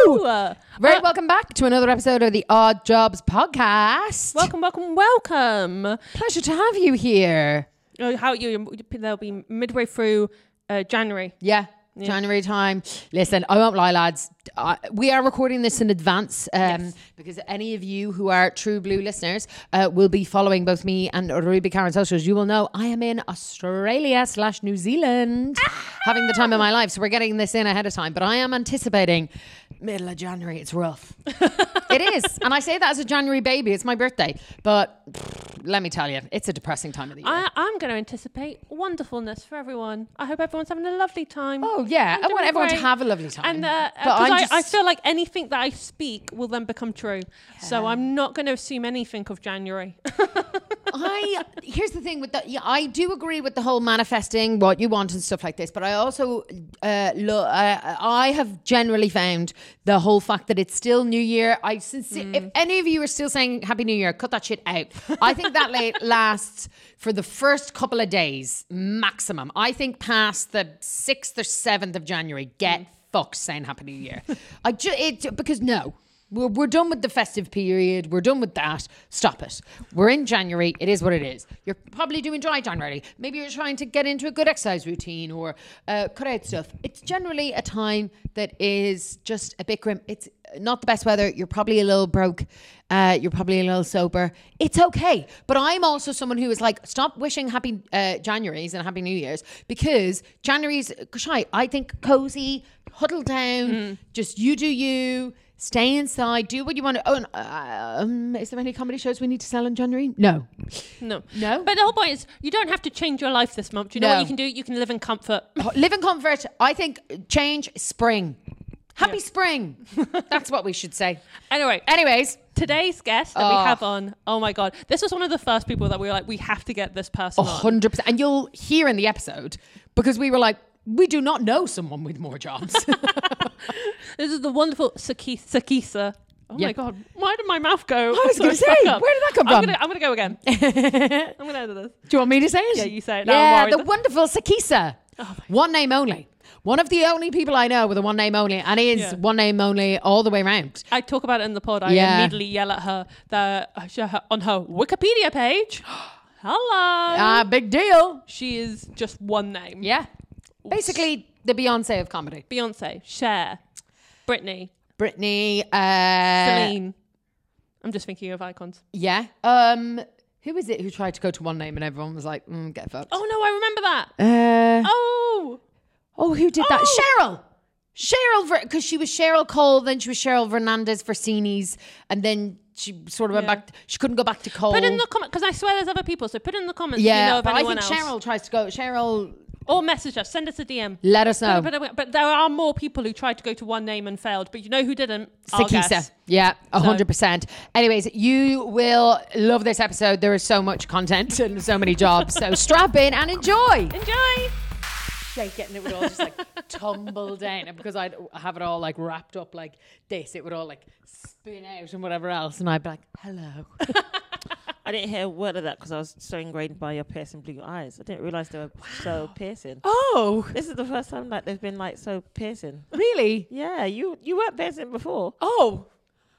Hello. Very welcome back to another episode of the Odd Jobs podcast. Welcome. Pleasure to have you here. How you? They'll be midway through January. Yeah. January time. Listen, I won't lie, lads. We are recording this in advance because any of you who are true blue listeners will be following both me and Ruby Karen socials. You will know I am in Australia/New Zealand having the time of my life. So we're getting this in ahead of time. But I am anticipating middle of January. It's rough. It is. And I say that as a January baby. It's my birthday. But let me tell you, it's a depressing time of the year. I'm going to anticipate wonderfulness for everyone. I hope everyone's having a lovely time. Oh, yeah. I want everyone to have a lovely time. And I feel like anything that I speak will then become true. Yeah. So I'm not going to assume anything of January. Here's the thing with that. Yeah, I do agree with the whole manifesting what you want and stuff like this. But I also I have generally found the whole fact that it's still New Year. If any of you are still saying Happy New Year, cut that shit out. I think that lasts for the first couple of days maximum. I think past the 6th or 7th of January, get fucked saying Happy New Year. Because no. We're done with the festive period. We're done with that. Stop it. We're in January. It is what it is. You're probably doing dry January. Maybe you're trying to get into a good exercise routine or cut out stuff. It's generally a time that is just a bit grim. It's not the best weather. You're probably a little broke. You're probably a little sober. It's okay. But I'm also someone who is like, stop wishing happy Januaries and happy New Year's, because January's shy. I think cozy, huddle down, just you do you. Stay inside, do what you want to. Is there any comedy shows we need to sell in January? No. But the whole point is, you don't have to change your life this month. You know what you can do? You can live in comfort. Live in comfort. I think change spring. Happy spring. That's what we should say. Anyways. Today's guest that we have on, oh my God. This was one of the first people that we were like, we have to get this person 100%. And you'll hear in the episode, because we were like, we do not know someone with more jobs. This is the wonderful Sakisa. Oh my God. Why did my mouth go? I was going to say, where did that come from? I'm going to go again. I'm going to edit this. Do you want me to say it? Yeah, you say it. Yeah, the wonderful Sakisa. One name only. One of the only people I know with a one name only, and he is one name only all the way around. I talk about it in the pod. I immediately yell at her on her Wikipedia page. Hello. Big deal. She is just one name. Yeah. Basically, the Beyonce of comedy. Beyonce, Cher, Britney, Celine. I'm just thinking of icons. Yeah. Who is it who tried to go to one name and everyone was like, get fucked? Oh no, I remember that. Who did that? Cheryl, because she was Cheryl Cole, then she was Cheryl Fernandez for Cines, and then she sort of went back. She couldn't go back to Cole. Put in the comment, because I swear there's other people. So put in the comments. Yeah, if you know of but anyone I think else. Cheryl tries to go. Cheryl. Or message us. Send us a DM. Let us know. But there are more people who tried to go to one name and failed. But you know who didn't? Sakisa. Yeah, 100%. Anyways, you will love this episode. There is so much content and so many jobs. So strap in and enjoy. Shake it, and it would all just like tumble down. And because I'd have it all like wrapped up like this, it would all like spin out and whatever else. And I'd be like, hello. I didn't hear a word of that because I was so ingrained by your piercing blue eyes. I didn't realise they were so piercing. Oh. This is the first time like they've been like so piercing. Really? Yeah, you weren't piercing before. Oh.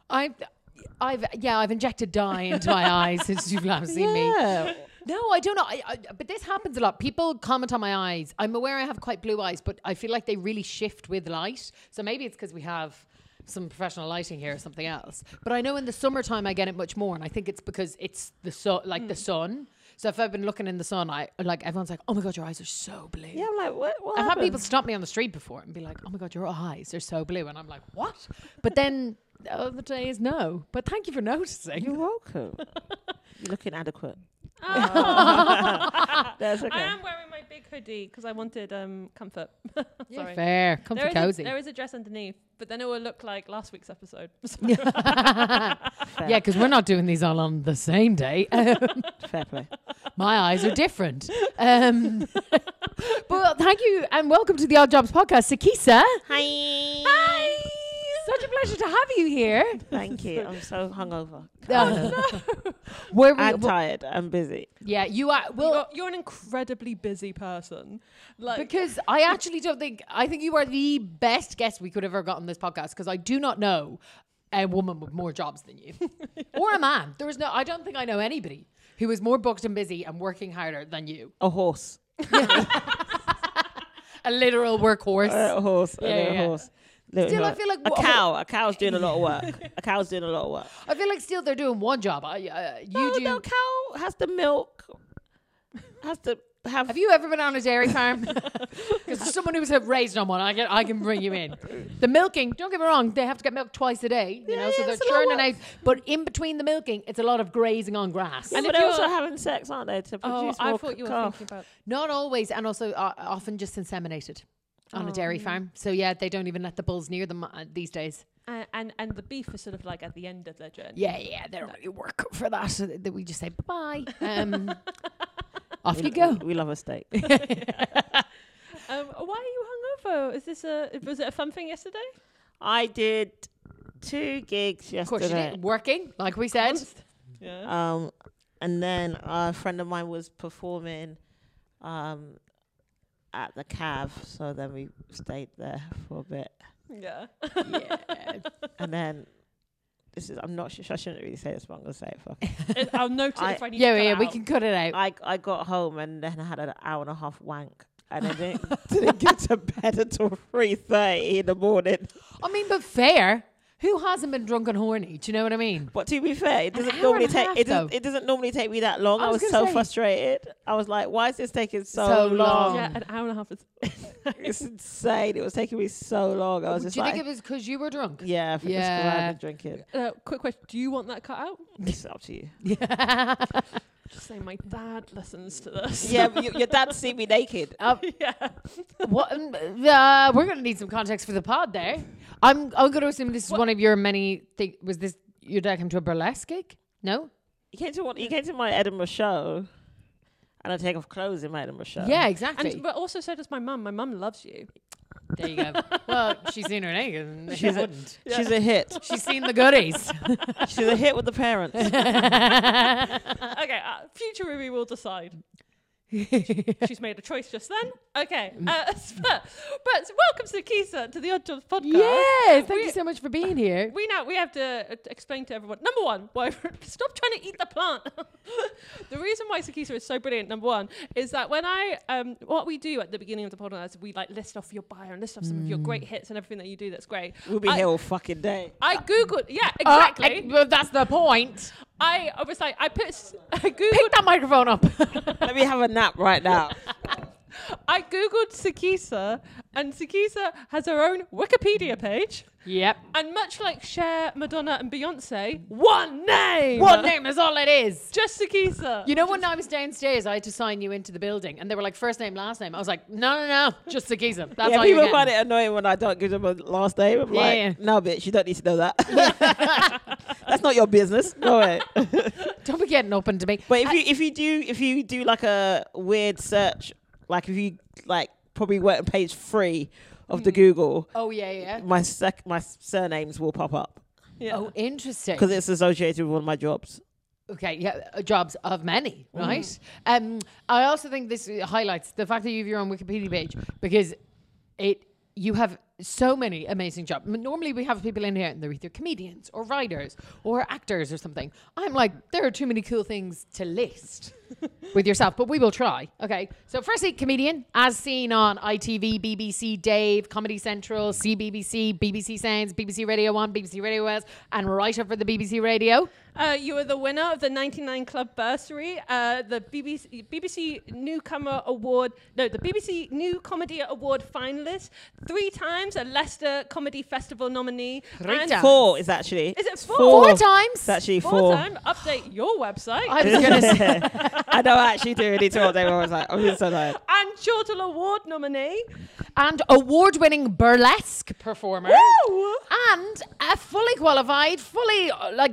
I've injected dye into my eyes since you've last seen me. No, I don't know. But this happens a lot. People comment on my eyes. I'm aware I have quite blue eyes, but I feel like they really shift with light. So maybe it's because we have some professional lighting here or something else. But I know in the summertime I get it much more, and I think it's because it's the sun, the sun. So if I've been looking in the sun, everyone's like, "Oh my God, your eyes are so blue." Yeah, I'm like, what I've happened? had people stop me on the street before and be like, "Oh my God, your eyes are so blue," and I'm like, "What?" But then the other day is no. But thank you for noticing. You're welcome. You're looking adequate. That's okay. I am wearing my big hoodie because I wanted comfort. Sorry. Fair. Comfy cozy. There is a dress underneath, but then it will look like last week's episode. Yeah, because we're not doing these all on the same day. Fair play. My eyes are different. But thank you and welcome to the Odd Jobs podcast, Sakisa. Hi. Hi. Such a a pleasure to have you here. Thank you. I'm so hungover. Where we, And tired and busy. yeah, you are. Well, You're an incredibly busy person. Like, because I actually don't think. I think you are the best guest we could have ever got on this podcast because I do not know a woman with more jobs than you, or a man. There is no. I don't think I know anybody who is more booked and busy and working harder than you. A horse. A literal workhorse. A horse. Yeah, a yeah. horse. Still, I feel like a cow. A cow's doing a lot of work. A cow's doing a lot of work. I feel like still they're doing one job. No, cow has to milk. Has to have. Have you ever been on a dairy farm? Because someone who's raised on one, I can bring you in. The milking, don't get me wrong, they have to get milked twice a day, you know, so they're it's a lot of churning out. But in between the milking, it's a lot of grazing on grass. And if they're you're- also having sex, aren't they, to oh, produce I more thought you were calf. thinking about. Not always, and also often just inseminated on a dairy farm. So yeah, they don't even let the bulls near them these days. And the beef is sort of like at the end of their journey. Yeah, they don't really work for that. So that we just say bye bye. Off you go. We love a steak. Why are you hungover? Was it a fun thing yesterday? I did 2 gigs Of course you yesterday. did. Working, like we said. Yeah. And then a friend of mine was performing at the Cav, so then we stayed there for a bit. Yeah. Yeah. And then I'm not sure, I shouldn't really say this, but I'm going to say it. Fuck it. I'll note it if I need to Yeah, cut we out. can cut it out. I got home and then I had an hour and a half wank. And I didn't get to bed until 3:30 in the morning. I mean, but fair. Who hasn't been drunk and horny? Do you know what I mean? But to be fair, it doesn't hour normally and a half, take though. it doesn't normally take me that long. I I was was gonna so say. frustrated. I was like, why is this taking So so long. long? Yeah, an hour and a half is. It's insane. It was taking me so long. I was just Do you like, think it was because you were drunk? yeah, I think it's 'cause Yeah. I've been drinking. Quick question: do you want that cut out? It's up to you. Just saying, my dad listens to this. Yeah, but your dad see me naked. yeah. What? We're going to need some context for the pod there. I'm going to assume this is one of your many. Was this your dad came to a burlesque gig? No. He came to my Edinburgh show, and I take off clothes in my Edinburgh show. Yeah, exactly. But also, so does my mum. My mum loves you. There you go. Well, she's seen her naked. And she wouldn't. She's a hit. She's seen the goodies. She's a hit with the parents. Okay, future Ruby will decide. She's made a choice just then. Okay, but welcome to Kisa to the Odd Jobs podcast. Yes, thank you so much for being here. We have to explain to everyone. Number one, why stop trying to eat the plant. The reason why Sakisa is so brilliant, number one, is that when what we do at the beginning of the podcast, we like list off your bio and list off some of your great hits and everything that you do that's great. We'll be here all fucking day. I googled, yeah, exactly. Well, that's the point. I was like, I googled. Pick that microphone up. Let me have a nap right now. I googled Sakisa, and Sakisa has her own Wikipedia page. Yep. And much like Cher, Madonna, and Beyonce, one name. One name is all it is. Just Sakisa. You know, when I was downstairs, I had to sign you into the building, and they were like, first name, last name. I was like, no, just Sakisa. That's Yeah, all you're people find getting. it annoying when I don't give them a last name. I'm Yeah, like, yeah. no, bitch, you don't need to know that. That's not your business. Go away. Don't be getting open to me. But if you do like a weird search, like if you like probably went on page 3 of the Google, Oh, yeah. my surnames will pop up Yeah. Oh, interesting. because it's associated with one of my jobs. Okay, yeah, jobs of many, right? I also think this highlights the fact that you have your own Wikipedia page because you have so many amazing jobs. Normally we have people in here and they're either comedians or writers or actors or something. I'm like, there are too many cool things to list with yourself, but we will try. Okay, so firstly, comedian, as seen on ITV, BBC, Dave, Comedy Central, CBBC, BBC Sounds, BBC Radio 1, BBC Radio Wales, and writer for the BBC Radio. You were the winner of the 99 Club Bursary, the BBC Newcomer Award, the BBC New Comedy Award finalist, 3 times a Leicester Comedy Festival nominee. Three and times. 4 is actually. Is it 4? 4 times? It's actually 4 4. time. Update your website. I was going to say. I know I actually do need to update my website. I'm so tired. And Chortle Award nominee. And award-winning burlesque performer. Woo! And a fully qualified, fully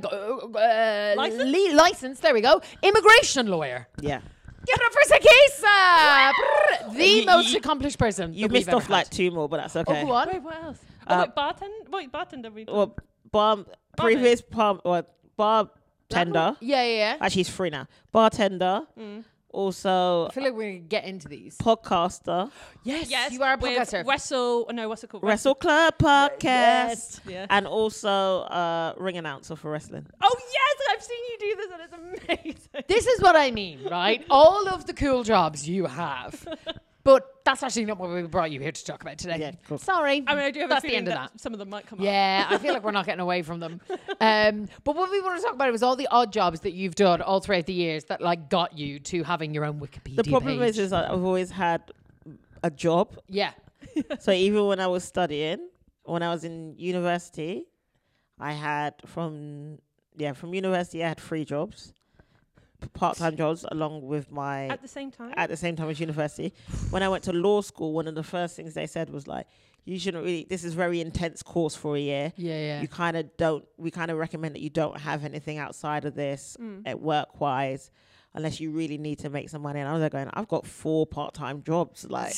licensed, there we go, immigration lawyer. Yeah. Give it up for Sakisa! The You- most you- accomplished person. You that we've missed ever off like had. 2 more, but that's okay. Oh, go on. Wait, what else? Bartender. Well, previous bartender. Yeah. Actually, he's free now. Bartender. Also, I feel like we're going to get into these. podcaster. Yes, Yes, you are a with podcaster. what's it called? Wrestle Club podcast. Yeah. And also ring announcer for wrestling. Oh yes, I've seen you do this, and it's amazing. This is what I mean, right? All of the cool jobs you have. But that's actually not what we brought you here to talk about today. Yeah, cool. Sorry. I mean, I do have That's a the feeling end of that that. some of them might come up. Yeah, I feel like we're not getting away from them. But what we want to talk about was all the odd jobs that you've done all throughout the years that like got you to having your own Wikipedia The problem page. is that I've always had a job. Yeah. So even when I was studying, when I was in university, I had from university I had 3 jobs, part-time jobs, along with my At the same time. at the same time as university. When I went to law school, one of the first things they said was like, you shouldn't really, this is a very intense course for a year. Yeah. You kind of don't, we kind of recommend that you don't have anything outside of this at work-wise, unless you really need to make some money. And I was like going, I've got 4 part-time jobs. Like,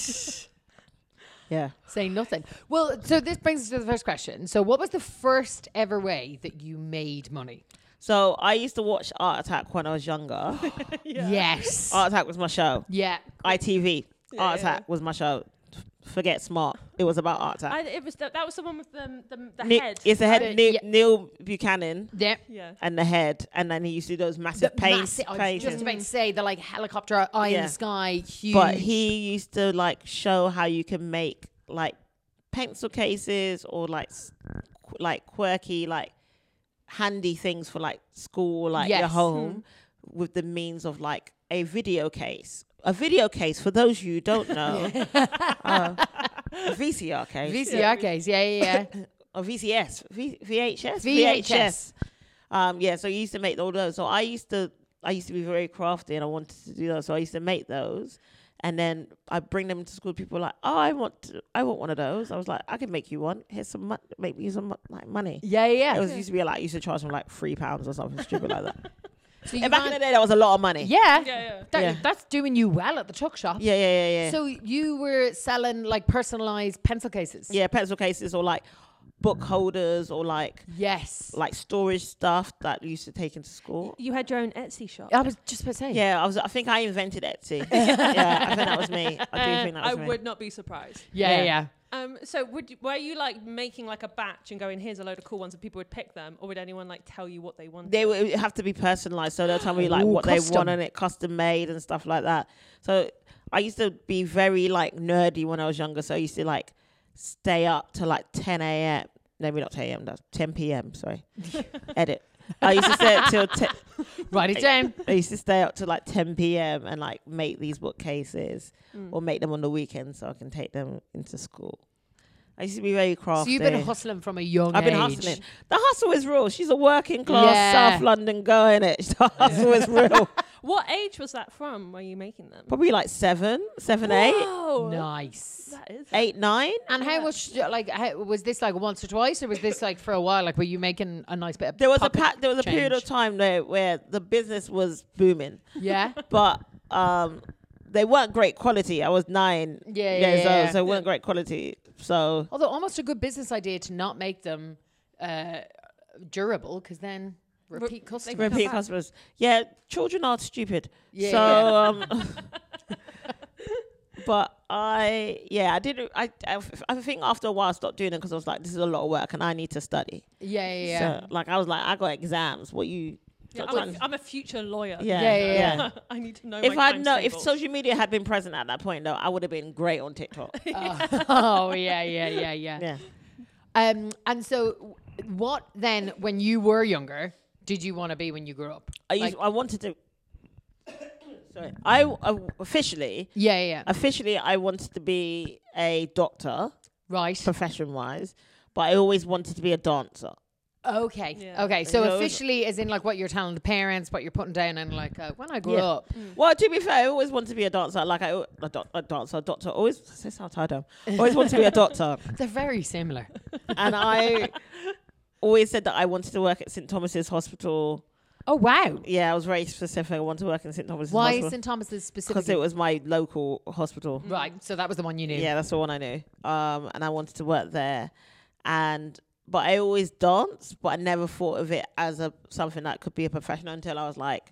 yeah. Say nothing. Well, so this brings us to the first question. So what was the first ever way that you made money? So I used to watch Art Attack when I was younger. Yes. Art Attack was my show. Yeah. ITV. Art yeah. Attack was my show. Forget Smart. It was about Art Attack. It was that was the one with the Ni- head. It's the head, Yeah. Neil Buchanan. Yeah. Yeah. And the head, and then he used to do those massive paints. I was just about to say the like helicopter eye in Yeah. the sky, huge. But he used to like show how you can make like pencil cases or like quirky like handy things for like school, like your Yes. home, with the means of like a video case. A video case, for those of you who don't know, a VCR case. VCR case, yeah. Or VCS, VHS, VHS. Yeah, so you used to make all those. So I used to be very crafty, and I wanted to do those. So I used to make those, and then I bring them to school. People were like, "Oh, I want one of those." I was like, "I can make you one. Here's some make me some like money." Yeah. It used to be like, I used to charge them like £3 or something stupid like that. So And back in the day, that was a lot of money. Yeah. Yeah. That's doing you well at the tuck shop. Yeah. So you were selling like personalized pencil cases. Yeah, pencil cases or like book holders or like Yes. storage stuff that you used to take into school. You had your own Etsy shop. I was just about to say. Yeah, I think I invented Etsy. Yeah, I think that was me. I do think that was I me. would not be surprised. Yeah. So were you like making like a batch and going, here's a load of cool ones, and people would pick them, or would anyone like tell you what they wanted? They would have to be personalized, so they'll tell me like Ooh, what custom. they want and it custom made and stuff like that. So I used to be very like nerdy when I was younger, so I used to like stay up to like 10 a.m. Maybe not 10 a.m. That's 10 p.m. Sorry, edit. I used to stay up till 10. Write it down. I used to stay up to like 10 p.m. and like make these bookcases or make them on the weekends so I can take them into school. I used to be very crafty. So you've been hustling from a young I've been age. hustling. The hustle is real. She's a working class Yeah. South London girl, innit? The hustle is real. What age was that from? Were you making them? Probably like 7, 8, Oh, Nice. that is 8, 9. And how much, like, was this like once or twice, or was this like for a while? Like, were you making a nice bit of There was pocket a period of change? time there where the business was booming, Yeah. but they weren't great quality. I was 9 Yeah, years yeah. old, so they weren't great quality. So Although almost a good business idea to not make them durable, because then repeat customers. Come repeat back. customers. Yeah, children are stupid. Yeah, So but I didn't. I think after a while I stopped doing it because I was like, this is a lot of work and I need to study. Yeah. So like I was like, I got exams. What you? Yeah, stop trying- I'm a future lawyer. Yeah. I need to know. If my I'd know, if timetable. social media had been present at that point, though, I would have been great on TikTok. Oh, yeah. Yeah. And so, what then, when you were younger, did you want to be when you grew up? I wanted to. Sorry, I officially I wanted to be a doctor, Right. profession-wise, but I always wanted to be a dancer. Okay. Yeah. Okay. So So- officially, as in like what you're telling the parents, what you're putting down, and like when I grew Yeah. up. Well, to be fair, I always wanted to be a dancer. Like a doctor. Always this how tired I am. Always wanted to be a doctor, They're very similar. and I always said that I wanted to work at St Thomas's Hospital. Oh wow. Yeah, I was very specific. I wanted to work in St Thomas's Why Hospital St Thomas's specifically? because it was my local hospital. Right. So that was the one you knew. Yeah, that's the one I knew. And I wanted to work there. But I always danced, but I never thought of it as something that could be a professional until I was like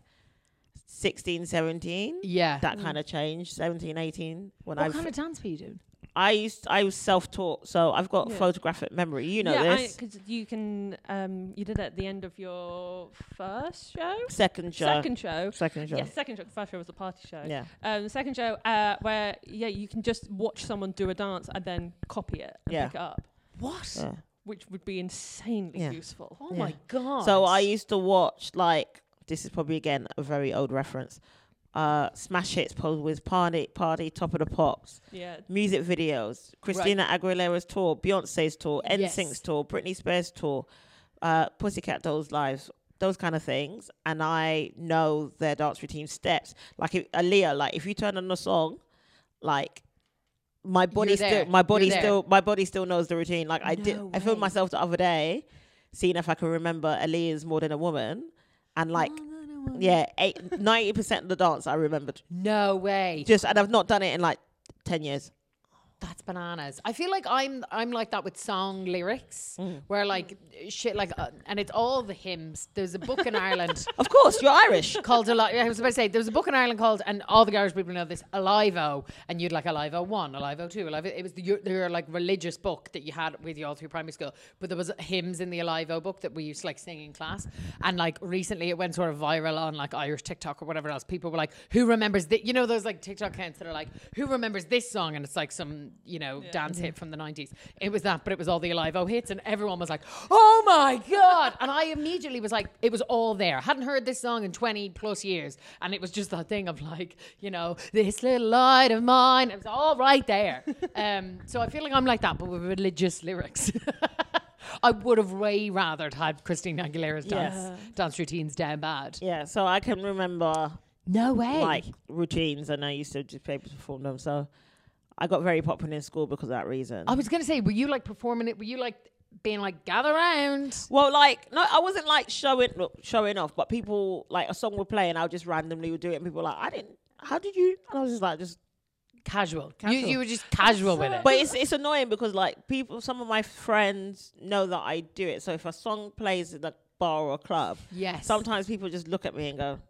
16, 17. Yeah. That kind of changed, 17, 18. What kind of dance were you doing? I was self-taught, so I've got Yeah. photographic memory. You know this. because you can, you did it at the end of your first show? Second show. Second show. Second show. Yes, second show. The first show was a party show. Yeah. The second show, where you can just watch someone do a dance and then copy it and Yeah. pick it up, What? Yeah. which would be insanely Yeah. useful. Oh Yeah. my God. So I used to watch, like, this is probably again a very old reference. Smash Hits, Pose with Party, Top of the Pops, Yeah. music videos, Christina Aguilera's tour, Beyonce's tour, NSYNC's Yes. tour, Britney Spears tour, Pussycat Dolls lives, those kind of things, and I know their dance routine steps. Like Aaliyah, like if you turn on a song, like my body You're there. my body still knows the routine. Like I No filmed way. myself the other day, seeing if I can remember Aaliyah's More Than a Woman, and like. Yeah, 90% of the dance I remembered. No way. And I've not done it in like 10 years. That's bananas. I feel like I'm like that with song lyrics, where like shit like, and it's all the hymns. There's a book in Ireland Of course, you're Irish. called I was about to say there was a book in Ireland called, and all the Irish people know this, Alive-O, and you'd like Alive-O 1, Alive-O 2, it was your like religious book that you had with you all through primary school. But there was hymns in the Alive-O book that we used to like sing in class, and like recently it went sort of viral on like Irish TikTok or whatever else. People were like, "Who remembers that?" You know those like TikTok accounts that are like, "Who remembers this song?" And it's like some dance hit from the 90s. It was that, but it was all the Alive-O hits, and everyone was like, "Oh my God." And I immediately was like, it was all there. Hadn't heard this song in 20 plus years, and it was just that thing of like, this little light of mine. It was all right there. So I feel like I'm like that, but with religious lyrics. I would have way rather had Christina Aguilera's dance routines down bad. Yeah, so I can remember No way. like routines, and I used to just be able to perform them. So I got very popular in school because of that reason. I was going to say, were you like performing it? Were you like being like, gather round? Well, like, no, I wasn't like showing off, but people, like, a song would play and I just randomly would do it, and people were like, how did you? And I was just like, Casual. Casual. You were just casual with it. But it's annoying because, like, some of my friends know that I do it. So if a song plays in a bar or a club, Yes. sometimes people just look at me and go,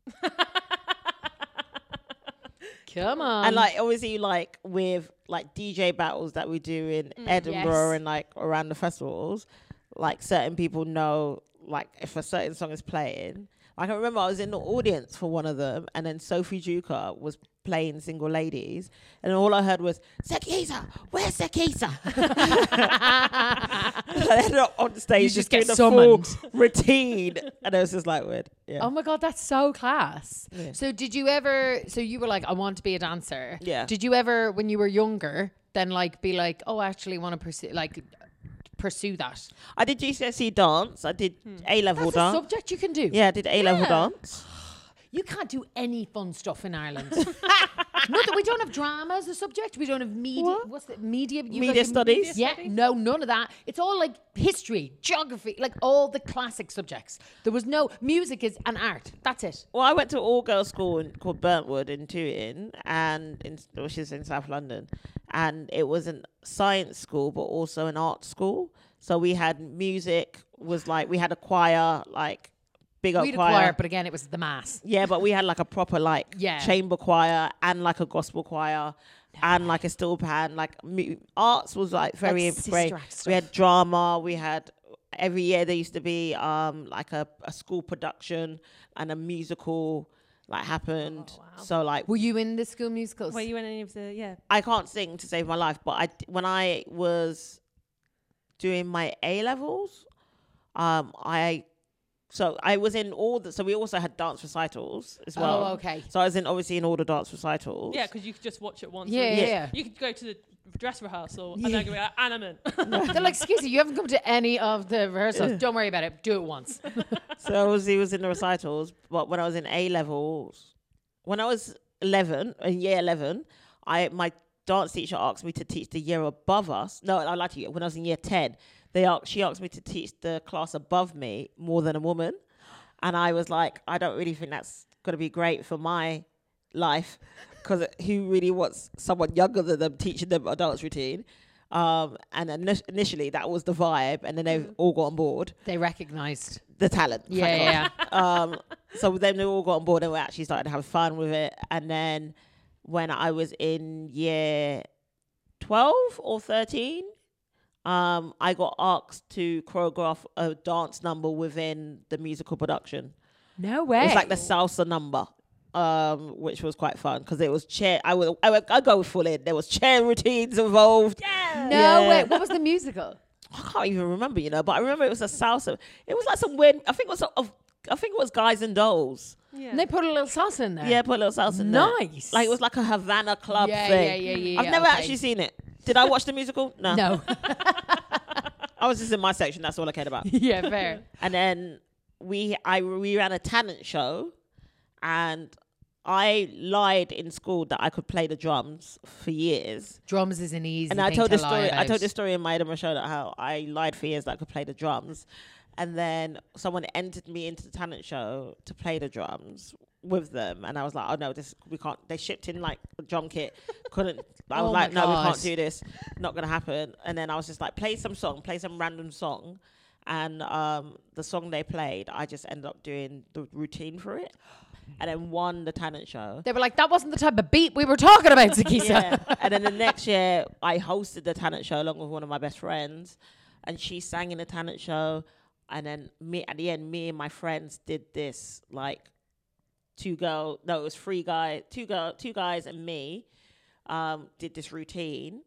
Come on. and like obviously like with like DJ battles that we do in Edinburgh yes. and like around the festivals, like certain people know like if a certain song is playing. Like I remember I was in the audience for one of them, and then Sophie Duker was playing Single Ladies, and all I heard was Sekisa, where's Sekisa? I ended up on stage You just just get doing the summoned. full routine, and it was just like weird. Yeah. Oh my God, that's so class. Yeah. So did you ever, so you were like, I want to be a dancer. Yeah. Did you ever, when you were younger, then like be like, oh, I actually want to pursue that? I did GCSE dance. I did A-level That's a dance. subject you can do. Yeah, I did A-level dance. You can't do any fun stuff in Ireland. We don't have drama as a subject. We don't have media. What? What's the media? You Media guys have studies? Yeah, no, none of that. It's all like history, geography, like all the classic subjects. There was no music is an art. That's it. Well, I went to an all-girls school called Burntwood in Tooting, which is in South London, and it was a science school, but also an art school. So we had music. We had a choir, like big old We had a choir. choir, but again, it was the mass. Yeah, but we had like a proper like Yeah. chamber choir and like a gospel choir and like a steel band. Like arts was like very Sister great. Act We stuff. had drama. We had every year there used to be like a school production and a musical like happened. Oh, wow. So like Were you in the school musicals? Were you in any of the I can't sing to save my life, but when I was doing my A-levels, I was in so we also had dance recitals as well. Oh, okay. So I was obviously in all the dance recitals. Yeah, because you could just watch it once. Yeah, and yeah. You could go to the dress rehearsal and then go like, Animan. They're like, excuse me, you haven't come to any of the rehearsals. Don't worry about it. Do it once. So I was in the recitals, but when I was in A-levels, when I was 11, in year 11, my dance teacher asked me to teach the year above us. No, I lied to you. When I was in year 10, she asked me to teach the class above me More Than a Woman. And I was like, I don't really think that's going to be great for my life, because who really wants someone younger than them teaching them a dance routine? And initially that was the vibe, and then they've all got on board They recognised. the talent. Yeah, yeah. So then they all got on board and we actually started to have fun with it. And then when I was in year 12 or 13, I got asked to choreograph a dance number within the musical production. No way. It's like the salsa number, which was quite fun because it was chair. I go full in. There was chair routines involved. No way. What was the musical? I can't even remember, but I remember it was a salsa. It was like some weird. I think it was Guys and Dolls. Yeah. And they put a little sauce in there. Yeah, put a little salsa in there. Nice. Like it was like a Havana club Yeah, thing. yeah. I've never okay. actually seen it. Did I watch the musical? No. No. I was just in my section. That's all I cared about. Yeah, fair. And then we ran a talent show, and I lied in school that I could play the drums for years. Drums is an easy And I thing told to this lie story. I about. told this story in my Edinburgh show that how I lied for years that I could play the drums, and then someone entered me into the talent show to play the drums with them, and I was like, oh no, we can't. They shipped in like a drum kit. Couldn't. I was Oh like, my no, we God. can't do this. Not gonna happen. And then I was just like, play some random song. And the song they played, I just ended up doing the routine for it, and then won the talent show. They were like, that wasn't the type of beat we were talking about, Sakisa. Yeah. And then the next year, I hosted the talent show along with one of my best friends, and she sang in the talent show. And then at the end, me and my friends did this like two guys and me did this routine,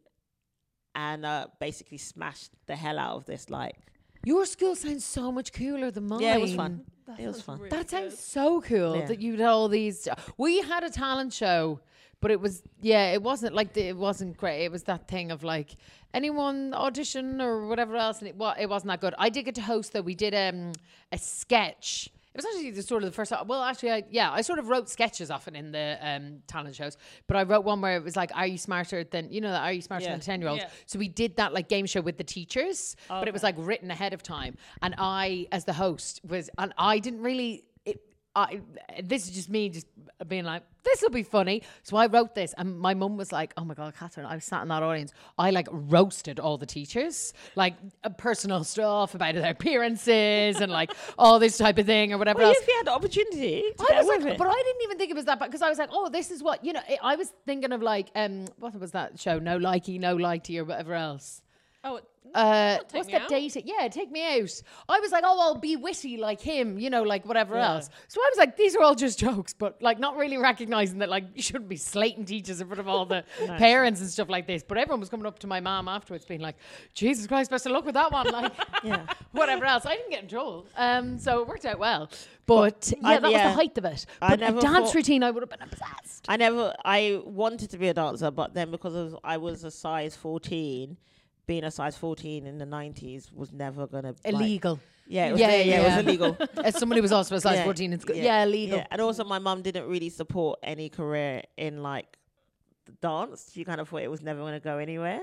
and basically smashed the hell out of this like. Your school sounds so much cooler than mine. Yeah, it was fun. It was fun. That sounds so cool Yeah. that you had all these. We had a talent show, but it wasn't like it wasn't great. It was that thing of like anyone audition or whatever else, and it wasn't that good. I did get to host though. We did a sketch. It was actually sort of the first. Well, actually, I sort of wrote sketches often in the talent shows, but I wrote one where it was like, "Are you smarter than Are you smarter Yeah. than 10-year-olds?" Yeah. So we did that like game show with the teachers, but it was like written ahead of time, and I, as the host, and I didn't really. This is just me just being like, this will be funny. So I wrote this, and my mum was like, oh my God, Catherine, I was sat in that audience. I like roasted all the teachers, like personal stuff about their appearances and like all this type of thing or whatever Well, else. if you had the opportunity to I get was away with like, it. but I didn't even think it was that bad because I was like, oh, this is what, I was thinking of like, what was that show? No Likey, No Lighty or whatever else. Oh, Take What's Me that Out? dating? Yeah, Take Me Out. I was like, oh, I'll be witty like him, like whatever Yeah. else. So I was like, these are all just jokes, but like not really recognizing that like you shouldn't be slating teachers in front of all the parents and stuff like this. But everyone was coming up to my mom afterwards being like, Jesus Christ, best of luck with that one. Like, Yeah. whatever else. I didn't get in trouble. So it worked out well. But I- that was yeah. the height of it. I But a never dance thought- routine, I would have been obsessed. I wanted to be a dancer, but then because I was a size 14, being a size 14 in the 90s was never gonna Illegal. Yeah, it was, Yeah, it yeah. was illegal. As somebody was also a size Yeah, 14 in school. Yeah, illegal. Yeah. And also, my mum didn't really support any career in like the dance. She kind of thought it was never going to go anywhere.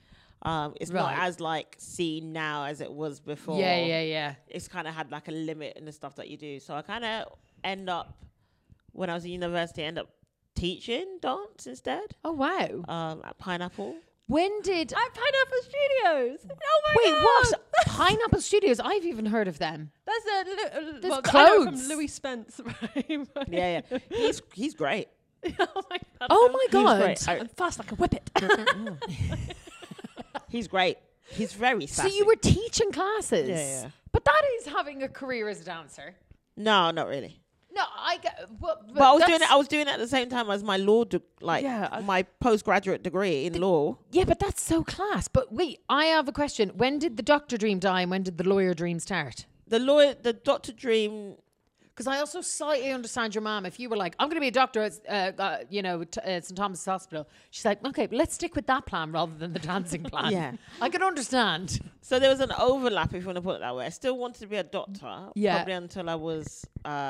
It's not Right. as like seen now as it was before. Yeah. It's kind of had like a limit in the stuff that you do. So I kind of end up when I was in university, end up teaching dance instead. Oh, wow. At Pineapple. When did... At Pineapple Studios. Oh my Wait, God. what? Pineapple Studios. I've even heard of them. That's There's I know clothes. from Louis Spence. Right? Yeah. He's great. Oh my God. Oh my He's God. great. I'm fast like a whippet. He's great. He's very So sassy. you were teaching classes? Yeah. But that is having a career as a dancer. No, not really. No, I get... But But I was that's- doing it. I was doing it at the same time as my law, Yeah, my postgraduate degree in law. Yeah, but that's so class. But wait, I have a question. When did the doctor dream die and when did the lawyer dream start? The doctor dream. Because I also slightly understand your mom. If you were like, I'm going to be a doctor at, St. Thomas' Hospital, she's like, okay, let's stick with that plan rather than the dancing plan. Yeah. I can understand. So there was an overlap, if you want to put it that way. I still wanted to be a doctor. Yeah. Probably until I was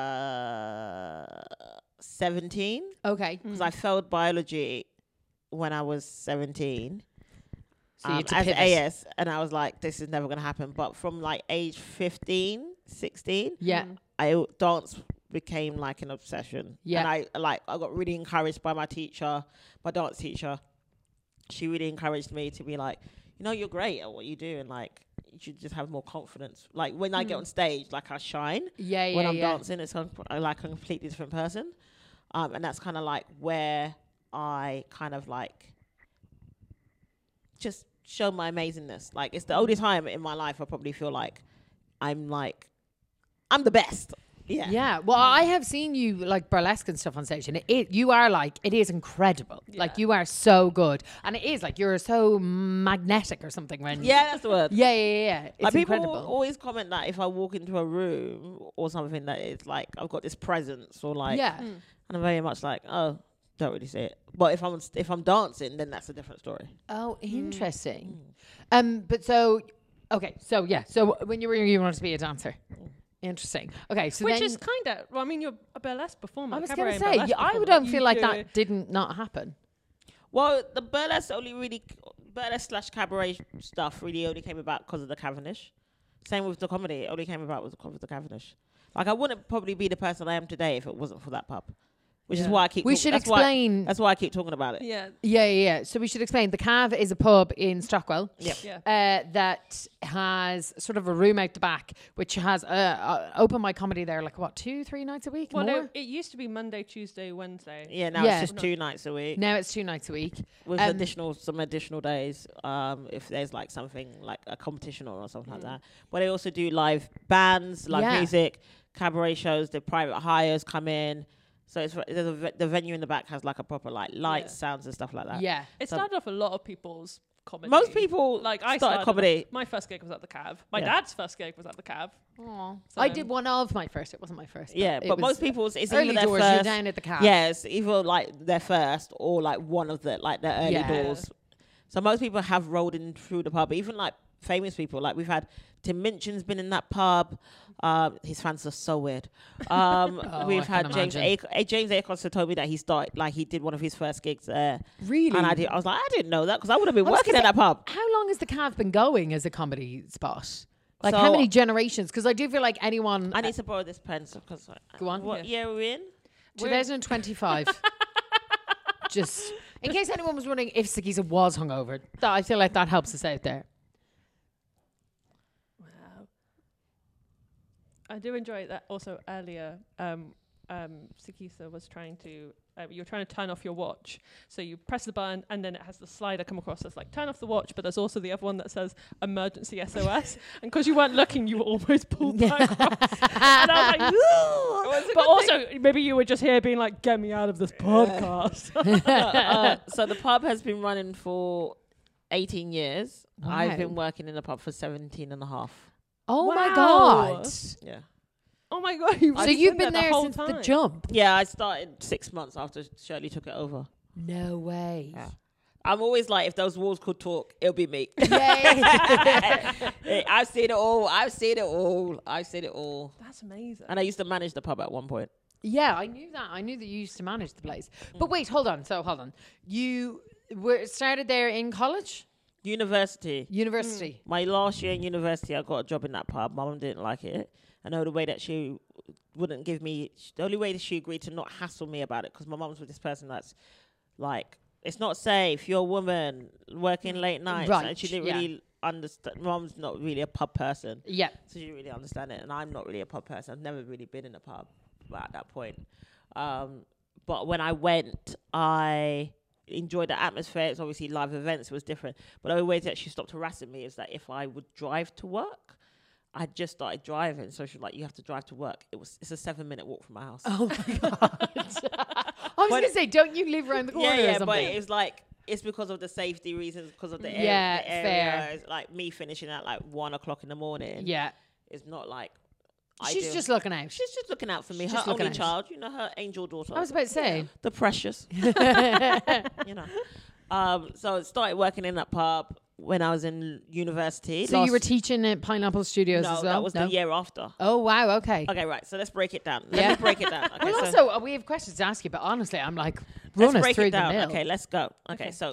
17, Okay. because I failed biology when I was 17. So you had to as pivot. AS, and I was like, this is never going to happen. But from like age 15, 16, Yeah. Dance became like an obsession. Yeah. And I got really encouraged by my teacher, my dance teacher. She really encouraged me to be like, you know, you're great at what you do, and like you should just have more confidence. Like when I get on stage, like I shine. Yeah, When I'm dancing, it's like a completely different person, and that's kind of like where I kind of like just show my amazingness. Like it's the only time in my life I probably feel like I'm the best. Yeah. Yeah. Well, I have seen you like burlesque and stuff on stage, and you are like, it is incredible. Yeah. Like you are so good, and it is like you're so magnetic or something when. Yeah, that's the word. Yeah. It's Like people incredible. always comment that if I walk into a room or something, that it's like I've got this presence, or like, yeah. and I'm very much like, oh, don't really see it. But if I'm dancing, then that's a different story. Oh, interesting. But so, okay, so yeah, so when you were younger, you wanted to be a dancer. Interesting. Okay, so Which then is kind of, well, I mean, you're a burlesque performer. I was cabaret going to and say, burlesque I performer. don't You feel like do- that didn't not happen. Well, the burlesque / cabaret stuff really only came about because of the Cavendish. Same with the comedy; it only came about because of the Cavendish. Like I wouldn't probably be the person I am today if it wasn't for that pub. Which is Yeah. why I keep. We should explain. That's why I keep talking about it. Yeah. Yeah. So we should explain. The Cav is a pub in Stockwell. Yep. Yeah. That has sort of a room out the back, which has open mic comedy there, like what, 2-3 nights a week? Well, more? no, it used to be Monday, Tuesday, Wednesday. Yeah. Now Yeah. it's just 2 nights a week Now it's 2 nights a week. with Um, some additional days. If there's like something like a competition or something like that. But they also do live bands, live Yeah. music, cabaret shows. The private hires come in. So the venue in the back has like a proper like lights, sounds and stuff like that. Yeah. It So- started off a lot of people's comedy. Most people like I started comedy. My first gig was at the Cav. My Yeah. dad's first gig was at the Cav. Aww. So- I did one of my first. It wasn't my first. Yeah, it but was most people's it's early either their doors. first. You're down at the Cav. Yes, either like their first or like one of the like their early Yeah. doors. So most people have rolled in through the pub. Even like famous people, like we've had Tim Minchin's been in that pub. His fans are so weird. I We've can had James imagine. James Acosta told me that he did one of his first gigs there, Really? and I was like, I didn't know that because I would have been I was working gonna in that pub. How long has the Cav been going as a comedy spot? Like So- how many generations? Because I do feel like anyone. I need to borrow this pen because Go on. What Yeah. year are we in? 2025. Just in case anyone was wondering if Sakisa was hungover, I feel like that helps us out there. Wow. I do enjoy that. Also, earlier, Sakisa was trying to. You're trying to turn off your watch, so you press the button, and then it has the slider come across that's like turn off the watch. But there's also the other one that says emergency SOS, and because you weren't looking, you were almost pulled back. And I was like, "Ooh." But also, maybe you were just here being like, "Get me out of this podcast." So the pub has been running for 18 years. Wow. I've been working in the pub for 17 and a half. Oh my Wow. god! Yeah. Oh my god! So you've been there since the jump? Yeah, I started 6 months after Shirley took it over. No way. Yeah. I'm always like, if those walls could talk, it'll be me. Yeah. Hey, I've seen it all. I've seen it all. That's amazing. And I used to manage the pub at one point. Yeah, I knew that. I knew that you used to manage the place. But wait, hold on. You started there in college? University. University. My last year in university, I got a job in that pub. My mum didn't like it. I know the way that she wouldn't give me, the only way that she agreed to not hassle me about it, because my mum's with this person that's like, it's not safe. You're a woman working late nights. Right, And she didn't yeah. really understand. Mum's not really a pub person. Yeah. So she didn't really understand it. And I'm not really a pub person. I've never really been in a pub at that point. But when I went, I enjoyed the atmosphere. It's obviously live events. It was different. But the only way that she stopped harassing me is that if I would drive to work, I just started driving. So she was like, you have to drive to work. It's a 7-minute walk from my house. Oh my god! I was going to say, don't you live around the corner? or Yeah, something? but it's like, it's because of the safety reasons, because of the area. Yeah, the area. fair. It's like me finishing at like 1 o'clock in the morning. Yeah. It's not like She's ideal. just looking out. She's just looking out for me. She's Her just looking only out. child, her angel daughter. I was about to say. The precious. So I started working in that pub when I was in university. So you were teaching at Pineapple Studios No, as well? that was the year after. Oh wow! Okay. Okay, right. So let's break it down. Yeah. Let's break it down. Okay, Well, so also we have questions to ask you, but honestly, I'm like, let's run us break through it the down. mill. Okay, let's go. Okay, so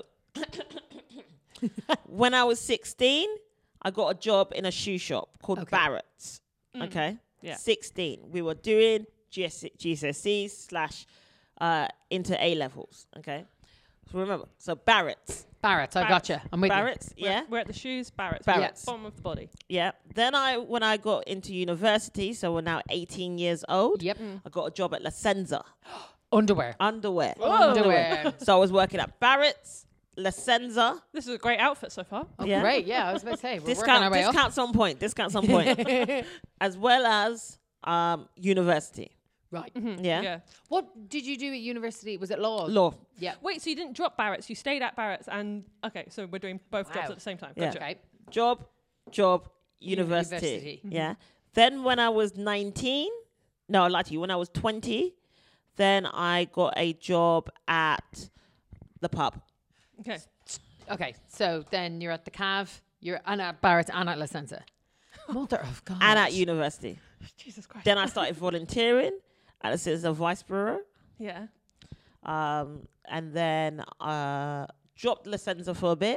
when I was 16, I got a job in a shoe shop called Okay. Barrett's. Okay. Yeah. 16. We were doing GCSEs / into A levels. Okay. So remember, so Barrett's. Barrett's, I gotcha. I'm with Barrett's, yeah. We're at the shoes, Barrett's. Barrett's. Bottom of the body. Yeah. Then when I got into university, so we're now 18 years old. you. Yep. I got a job at La Senza. Underwear. Underwear. Underwear. So I was working at Barrett's, La Senza. This is a great outfit so far. Oh, Yeah. great. Yeah, I was about to say. We're working our way up. Discounts on point. Discounts on point. As well as university. Right. Yeah. What did you do at university? Was it law? Law. Yeah. Wait, so you didn't drop Barrett's, you stayed at Barrett's and okay, so we're doing both jobs Wow. at the same time. Yeah. Gotcha. Okay. Job, university. University. Yeah. Then when I was 19, no, I lied to you. When I was 20, then I got a job at the pub. Okay. Okay. So then you're at the Cav, you're at Barrett's and at La Senza. Mother of God. And at university. Jesus Christ. Then I started volunteering at the Citizen Vice Bureau. Yeah. And then dropped La Senza for a bit.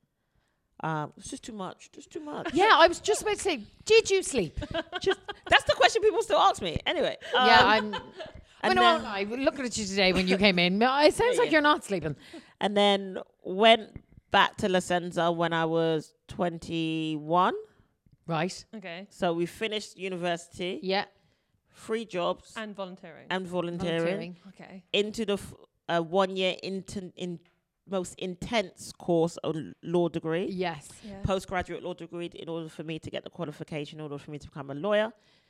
It's just too much. Just too much. Yeah, I was just about to say, did you sleep? That's the question people still ask me. Anyway. Yeah, I'm. and Well, then- no, I looked at you today when you came in. It sounds like yeah. you're not sleeping. And then went back to La Senza when I was 21. Right. Okay. So we finished university, Yeah. 3 jobs And volunteering. and volunteering. Volunteering. Okay. Into the 1 year most intense course on law degree. Yes. Yeah. Postgraduate law degree in order for me to get the qualification, in order for me to become a lawyer.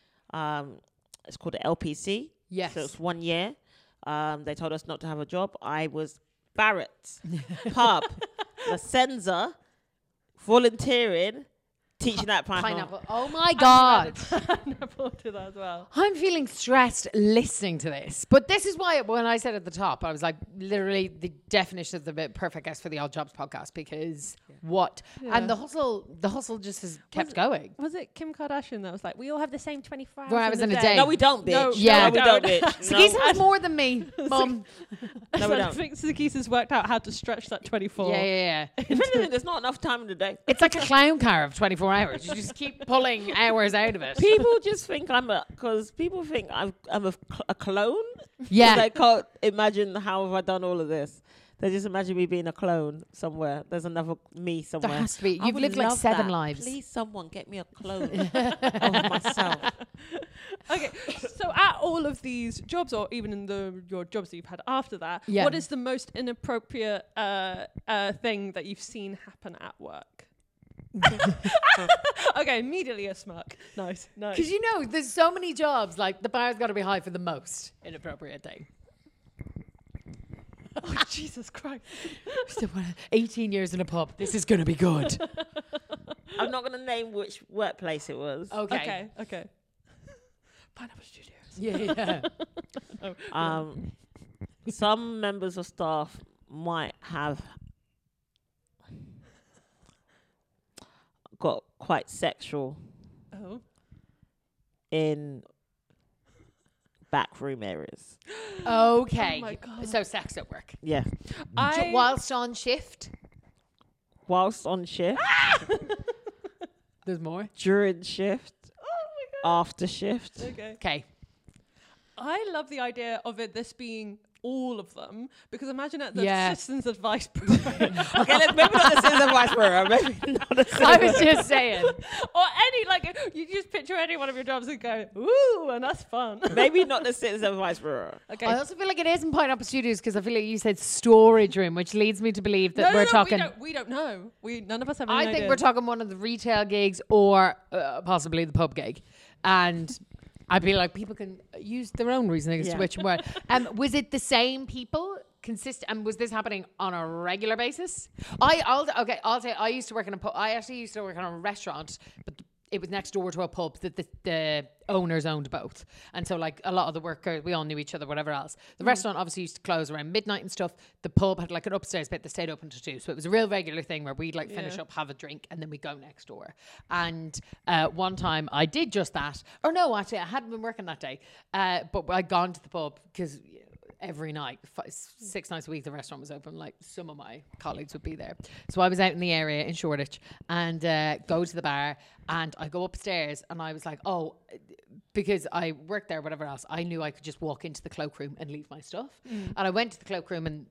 It's called the LPC. Yes. So it's 1 year. They told us not to have a job. I was Barrett's, pub, La Senza, volunteering, teaching at Pineapple. Oh my God. Pineapple to that as well. I'm feeling stressed listening to this. But this is why when I said at the top, I was like literally the definition of the perfect guest for the Odd Jobs podcast because what? Yeah. And the hustle just has kept going. Was it Kim Kardashian that was like, we all have the same 24 hours, 4 hours in a day. No, we don't, bitch. No, Yeah. no, we don't, bitch. Sakisa has more than me, Mum. No, we I don't. think Sakisa's worked out how to stretch that 24. Yeah. If anything, there's not enough time in the day. It's like a clown car of 24 hours. You just keep pulling hours out of it. People just think because people think I'm a clone. Yeah. They can't imagine how have I done all of this. They just imagine me being a clone somewhere. There's another me somewhere. There has to be. I You've would lived like love 7 that. lives. Please, someone get me a clone of myself. Okay, so at all of these jobs, or even in your jobs that you've had after that, Yeah. what is the most inappropriate thing that you've seen happen at work? Okay, immediately a smirk. Nice. Because you know, there's so many jobs, like the bar's got to be high for the most inappropriate thing. Oh, Jesus Christ. So, 18 years in a pub. This is going to be good. I'm not going to name which workplace it was. Okay. Okay. Pineapple Studios. Yeah. Some members of staff might have got quite sexual Oh. in backroom areas. Okay. Oh my God. So sex at work. Yeah. Whilst on shift. Whilst on shift, There's more. during shift, after shift. Okay. Okay. I love the idea of this being all of them, because imagine at the Yeah. Citizens Advice program, Okay, maybe not the Citizen Vice Bureau. Maybe not the Citizen. I was just saying. or any, like, you just picture any one of your jobs and go, ooh, and that's fun. Maybe not the Citizen Vice Bureau. Okay. I also feel like it is in Pineapple Studios because I feel like you said storage room, which leads me to believe that No, we're talking. We don't know. None of us have any I think idea. we're talking one of the retail gigs or possibly the pub gig. And I'd be like, people can use their own reasoning as to Yeah. which one. Was it the same people? And was this happening on a regular basis? I'll say I used to work in a pub. I actually used to work in a restaurant, but it was next door to a pub that the owners owned both. And so like a lot of the workers, we all knew each other, whatever else. The restaurant obviously used to close around midnight and stuff. The pub had like an upstairs bit that stayed open to 2. So it was a real regular thing where we'd like finish up, have a drink, and then we'd go next door. And one time I did just that. Or no, actually I hadn't been working that day. But I'd gone to the pub because every night, 6 nights a week, the restaurant was open. Like some of my colleagues would be there. So I was out in the area in Shoreditch and go to the bar, and I go upstairs and I was like, oh, because I worked there, whatever else, I knew I could just walk into the cloakroom and leave my stuff. And I went to the cloakroom and like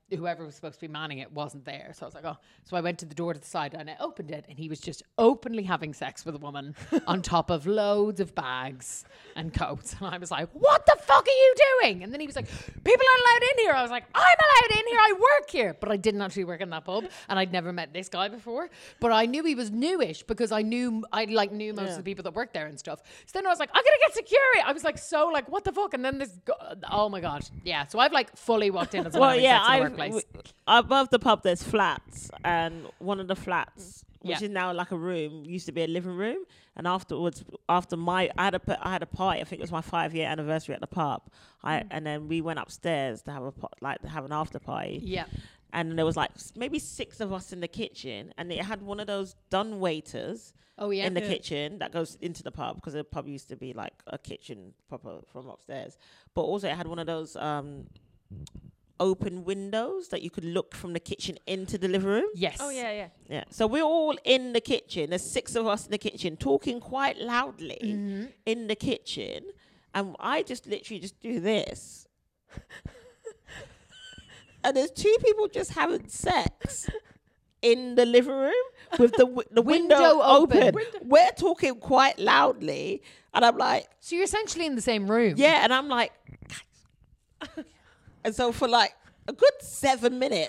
whoever was supposed to be manning it wasn't there. So I was like, oh. So I went to the door to the side and I opened it, and he was just openly having sex with a woman on top of loads of bags and coats. And I was like, what the fuck are you doing? And then he was like, people aren't allowed in here. I was like, I'm allowed in here. I work here. But I didn't actually work in that pub, and I'd never met this guy before. But I knew he was newish because I knew most of the people that worked there and stuff. So then I was like, I'm gonna get security. I was like, so like, what the fuck? And then oh my god, yeah. So I've like fully walked in as well. Yeah, in the workplace. Above the pub there's flats, and one of the flats, which is now like a room, used to be a living room. And afterwards, I had a party. I think it was my 5-year anniversary at the pub. And then we went upstairs to have an after party. Yeah. And there was like maybe 6 of us in the kitchen, and it had one of those done waiters. Oh yeah. In the kitchen that goes into the pub, because the pub used to be like a kitchen proper from upstairs. But also it had one of those open windows that you could look from the kitchen into the living room. Yes. Oh yeah. Yeah. So we're all in the kitchen. There's 6 of us in the kitchen talking quite loudly in the kitchen. And I just literally just do this. And there's 2 people just having sex in the living room with the window open. We're talking quite loudly. And I'm like... So you're essentially in the same room. Yeah. And I'm like... And so for like a good 7 minutes,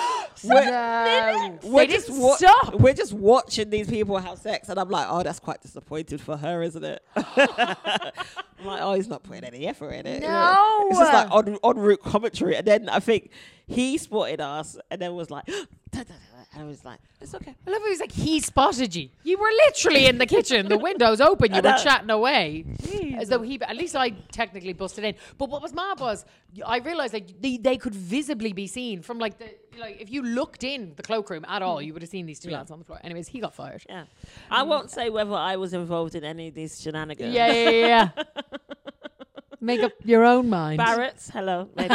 we're just watching these people have sex, and I'm like, oh, that's quite disappointed for her, isn't it? I'm like, oh, he's not putting any effort in it. No, it's just like en route commentary. And then I think he spotted us, and then was like, and I was like, it's okay. I love it. He was like, he spotted you. You were literally in the kitchen. The window's open. You were chatting away. Jesus. As though at least I technically busted in. But what was mad was, I realised like they could visibly be seen from like if you looked in the cloakroom at all, you would have seen these 2 lads on the floor. Anyways, he got fired. Yeah. I won't say whether I was involved in any of these shenanigans. Yeah. Make up your own mind. Barrett's, hello. Maybe.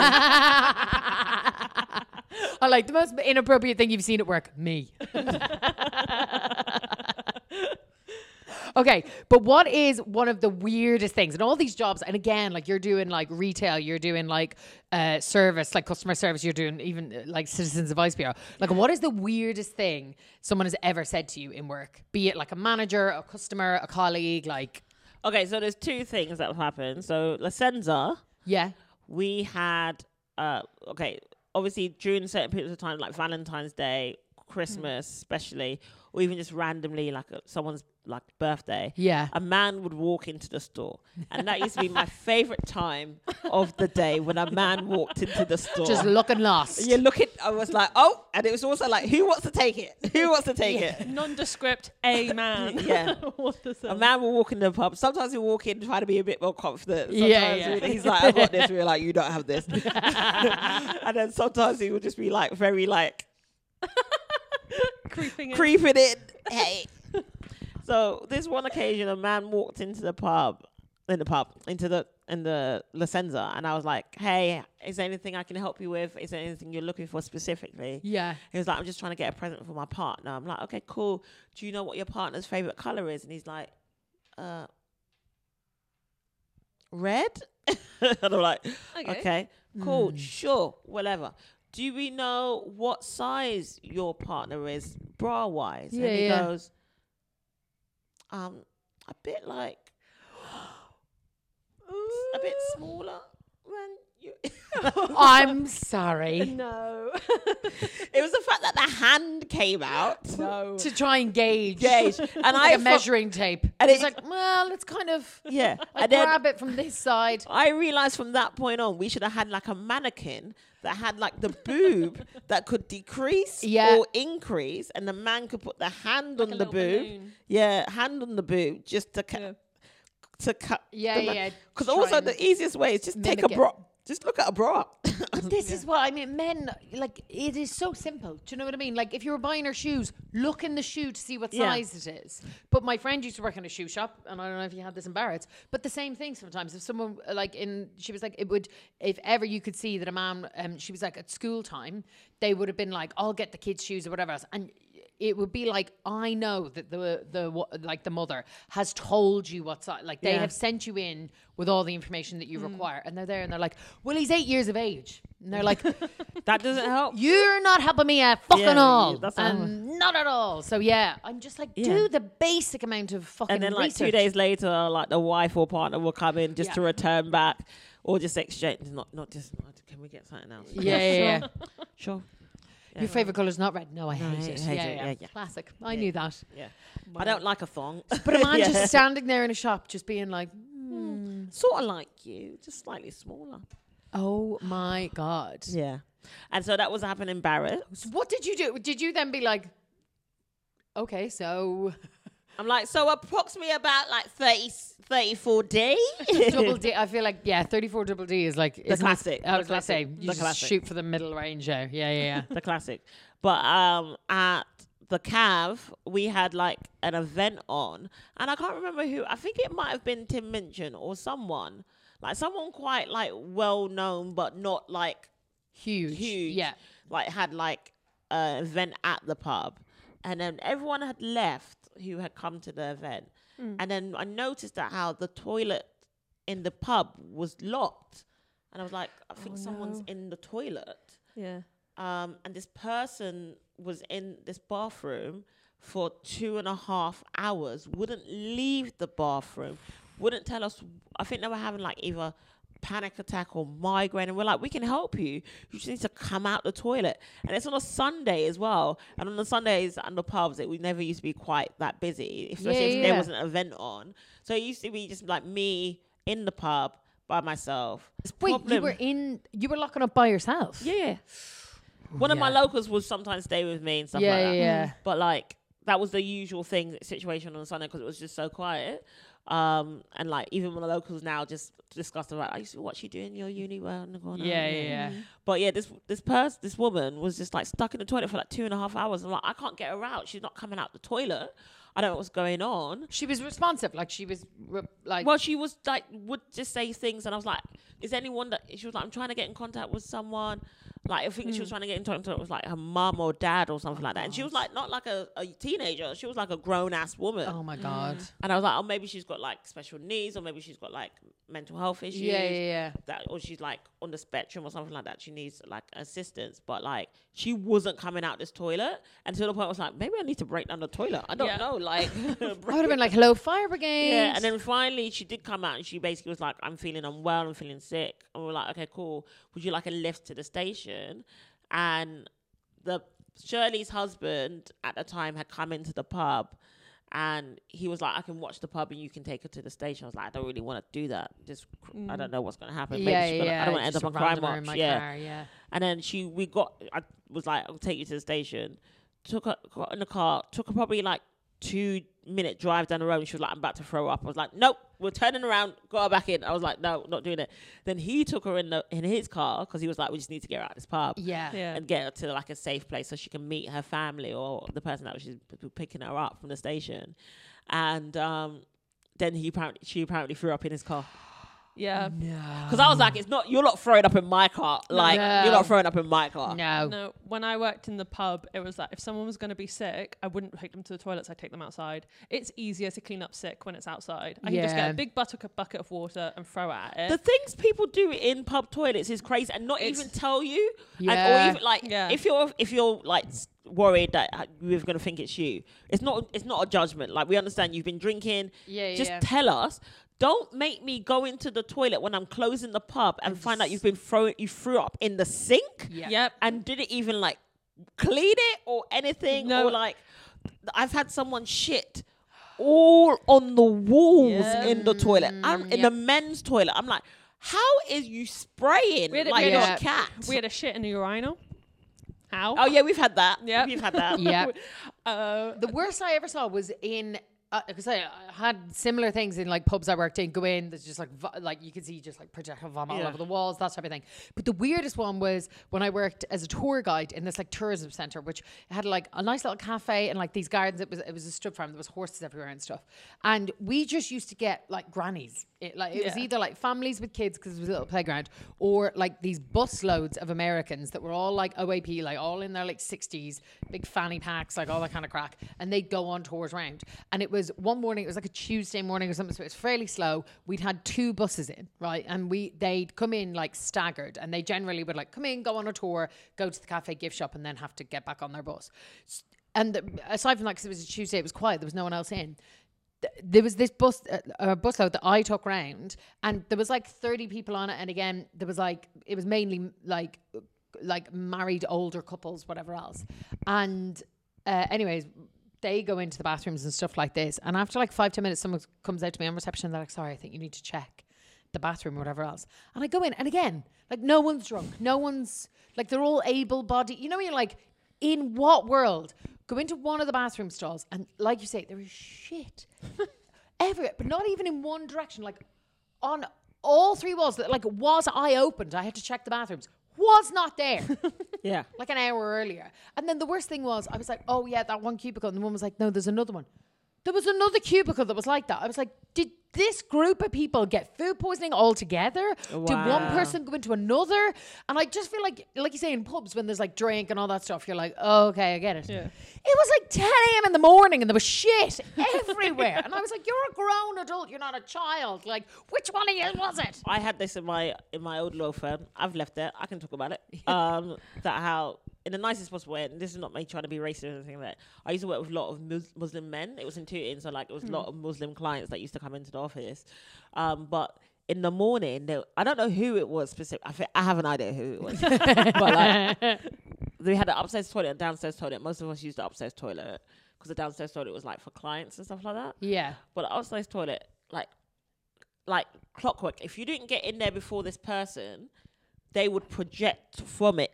I like the most inappropriate thing you've seen at work. Me. Okay, but what is one of the weirdest things in all these jobs? And again, like you're doing like retail, you're doing like service, like customer service, you're doing even like Citizens Advice Bureau. Like, what is the weirdest thing someone has ever said to you in work? Be it like a manager, a customer, a colleague, like... Okay, so there's 2 things that have happened. So La Senza, we had obviously during certain periods of time, like Valentine's Day, Christmas especially, or even just randomly like someone's like birthday, a man would walk into the store, and that used to be my favorite time of the day, when a man walked into the store just looking lost. You're looking, I was like, oh, and it was also like, who wants to take it? Nondescript, a man. A man will walk in the pub. Sometimes he'll walk in trying to be a bit more confident. Sometimes he's like, I've got this. We're like, you don't have this. And then sometimes he would just be like very like creeping in. Hey. So this one occasion, a man walked into the La Senza, and I was like, hey, is there anything I can help you with? Is there anything you're looking for specifically? Yeah. He was like, I'm just trying to get a present for my partner. I'm like, okay, cool. Do you know what your partner's favorite color is? And he's like, red? And I'm like, okay, cool, sure, whatever. Do we know what size your partner is bra-wise? And he goes, a bit like, a bit smaller than you. I'm sorry. No. It was the fact that the hand came out. No. To try and gauge. And like a measuring tape. And it's like, well, it's kind of... Yeah. I grab it from this side. I realised from that point on, we should have had like a mannequin that had like the boob that could decrease or increase, and the man could put the hand like on the boob. Balloon. Yeah, hand on the boob just to cut. Because also the easiest way is just take a bra. Just look at a bra. But this is what I mean. Men, like, it is so simple. Do you know what I mean? Like, if you were buying her shoes, look in the shoe to see what size it is. But my friend used to work in a shoe shop, and I don't know if you had this in Barrett's, but the same thing sometimes. If someone, she was like, it would, if ever you could see that a man, she was like, at school time, they would have been like, I'll get the kids' shoes or whatever else. And it would be like, I know that the mother has told you what's like, they Yeah. have sent you in with all the information that you require, and they're there and they're like, well, he's 8 years of age, and they're like, That doesn't help. you're not helping me at fucking Yeah, all, that's all. not at all. So yeah, I'm just like, do the basic amount of fucking And then like research. 2 days later, like the wife or partner will come in just to return back or just exchange. Not just, can we get something else? Yeah. Sure. Your favorite color is not red. No, I I hate hate it. it. Yeah. Classic. I knew that. Yeah. I don't like a thong. But a man Yeah. just standing there in a shop, just being like, Sort of like you, just slightly smaller. oh my God. Yeah. And so that was happening in Barrett. So what did you do? Did you then be like, okay, so I'm like, so approximately about like 34 D. double D? I feel like, yeah, 34 double D is like The classic. I was The going to say, classic. you The just classic. shoot for the middle range there. Yeah. The classic. But at the Cav, we had like an event on, and I can't remember who. I think it might have been Tim Minchin or someone quite like well known, but not like Huge. Yeah. like had like an event at the pub, and then everyone had left who had come to the event, and then I noticed that how the toilet in the pub was locked, and I was like, I think someone's in the toilet. Yeah. And this person was in this bathroom for 2.5 hours, wouldn't leave the bathroom, wouldn't tell us. I think they were having like either panic attack or migraine, and we're like, we can help you. You just need to come out the toilet. And it's on a Sunday as well. And on the Sundays and the pubs, it would never used to be quite that busy, especially if there was an event on. So it used to be just like me in the pub by myself. Wait, you were locking up by yourself? Yeah. One of my locals would sometimes stay with me and stuff like that. Yeah. But like that was the usual situation on Sunday because it was just so quiet. And like even when the locals now just discuss about, I used to watch you doing your uni well in the corner. Yeah. But yeah, this woman was just like stuck in the toilet for like 2.5 hours. I'm like, I can't get her out. She's not coming out the toilet. I don't know what's going on. She was responsive. Like she was like. Well, she was like, would just say things, and I was like, is anyone that she was like, I'm trying to get in contact with someone. Like I think she was trying to get in contact with like her mum or dad or something like that. And she was like, not like a teenager. She was like a grown ass woman. Oh my God. And I was like, oh, maybe she's got like special needs, or maybe she's got like mental health issues. Yeah. That, or she's like on the spectrum or something like that. She needs like assistance, but like she wasn't coming out this toilet. And to the point I was like, maybe I need to break down the toilet. I don't know. Like, I would have been like, hello, fire brigade. yeah. And then finally she did come out and she basically was like, I'm feeling unwell, I'm feeling sick. And we're like, okay, cool. Would you like a lift to the station? And Shirley's husband at the time had come into the pub, and he was like, I can watch the pub and you can take her to the station. I was like, I don't really want to do that. Just I don't know what's going to happen. Maybe she's gonna, I don't want to end up on Crime Watch. Yeah. And then I was like, I'll take you to the station. Got in the car, took her probably like 2-minute drive down the road, and she was like, I'm about to throw up. I was like, nope, we're turning around, got her back in. I was like, no, not doing it. Then he took her in his car because he was like, we just need to get her out of this pub and get her to like a safe place so she can meet her family or the person that was picking her up from the station. And then she apparently threw up in his car. Yeah. Because I was like, you're not throwing up in my car. Like, you're not throwing up in my car. No, when I worked in the pub, it was like if someone was going to be sick, I wouldn't take them to the toilets, I'd take them outside. It's easier to clean up sick when it's outside. I can just get a big bucket of water and throw it at it. The things people do in pub toilets is crazy, and not even tell you. Yeah. And, or even like, if you're like worried that we're going to think it's you, it's not a judgment. Like, we understand you've been drinking. Just tell us. Don't make me go into the toilet when I'm closing the pub and find out you threw up in the sink. Yep. And didn't even like clean it or anything. No. Or like, I've had someone shit all on the walls in the toilet. I'm in the men's toilet. I'm like, how is you spraying like you're a cat? We had a shit in the urinal. How? Oh yeah, we've had that. Yep. We've had that. Yeah. The worst I ever saw was in because I had similar things in like pubs I worked in. Go in, there's just like you can see just like projectile vomit all over the walls, that type of thing. But the weirdest one was when I worked as a tour guide in this like tourism center, which had like a nice little cafe and like these gardens. It was a strip farm. There was horses everywhere and stuff. And we just used to get like grannies. It was either like families with kids because it was a little playground, or like these bus loads of Americans that were all like OAP, like all in their like 60s, big fanny packs, like all that kind of crack, and they'd go on tours around. And it was one morning, it was like a Tuesday morning or something, so it was fairly slow. We'd had 2 buses in, right? And they'd come in like staggered, and they generally would like come in, go on a tour, go to the cafe gift shop, and then have to get back on their bus. And aside from that, because it was a Tuesday, it was quiet, there was no one else in. There was this bus load that I took round, and there was like 30 people on it. And again, there was like, it was mainly like married older couples, whatever else. And anyways, they go into the bathrooms and stuff like this. And after like 5-10 minutes, someone comes out to me on reception and they're like, sorry, I think you need to check the bathroom or whatever else. And I go in, and again, like no one's drunk. No one's like, they're all able-bodied. You know, you're like, in what world? Go into one of the bathroom stalls, and like you say, there is shit everywhere, but not even in one direction. Like on all 3 walls, that like was I opened, I had to check the bathrooms. Was not there. Yeah. Like an hour earlier. And then the worst thing was, I was like, oh yeah, that one cubicle. And the woman was like, no, there's another one. There was another cubicle that was like that. I was like, did this group of people get food poisoning altogether? Wow. Did one person go into another? And I just feel like you say in pubs when there's like drink and all that stuff, you're like, oh, okay, I get it. Yeah. It was like 10 a.m. in the morning and there was shit everywhere. And I was like, you're a grown adult, you're not a child. Like, which one of you was it? I had this in my old law firm. I've left it. I can talk about it. That how, in the nicest possible way, and this is not me trying to be racist or anything like that. I used to work with a lot of Muslim men. It was in Tooting, so like it was a lot of Muslim clients that used to come into the office. But in the morning, I don't know who it was specifically. I have an idea who it was. But like, they had an upstairs toilet and downstairs toilet. Most of us used the upstairs toilet because the downstairs toilet was like for clients and stuff like that. Yeah. But the upstairs toilet, like clockwork, if you didn't get in there before this person, they would project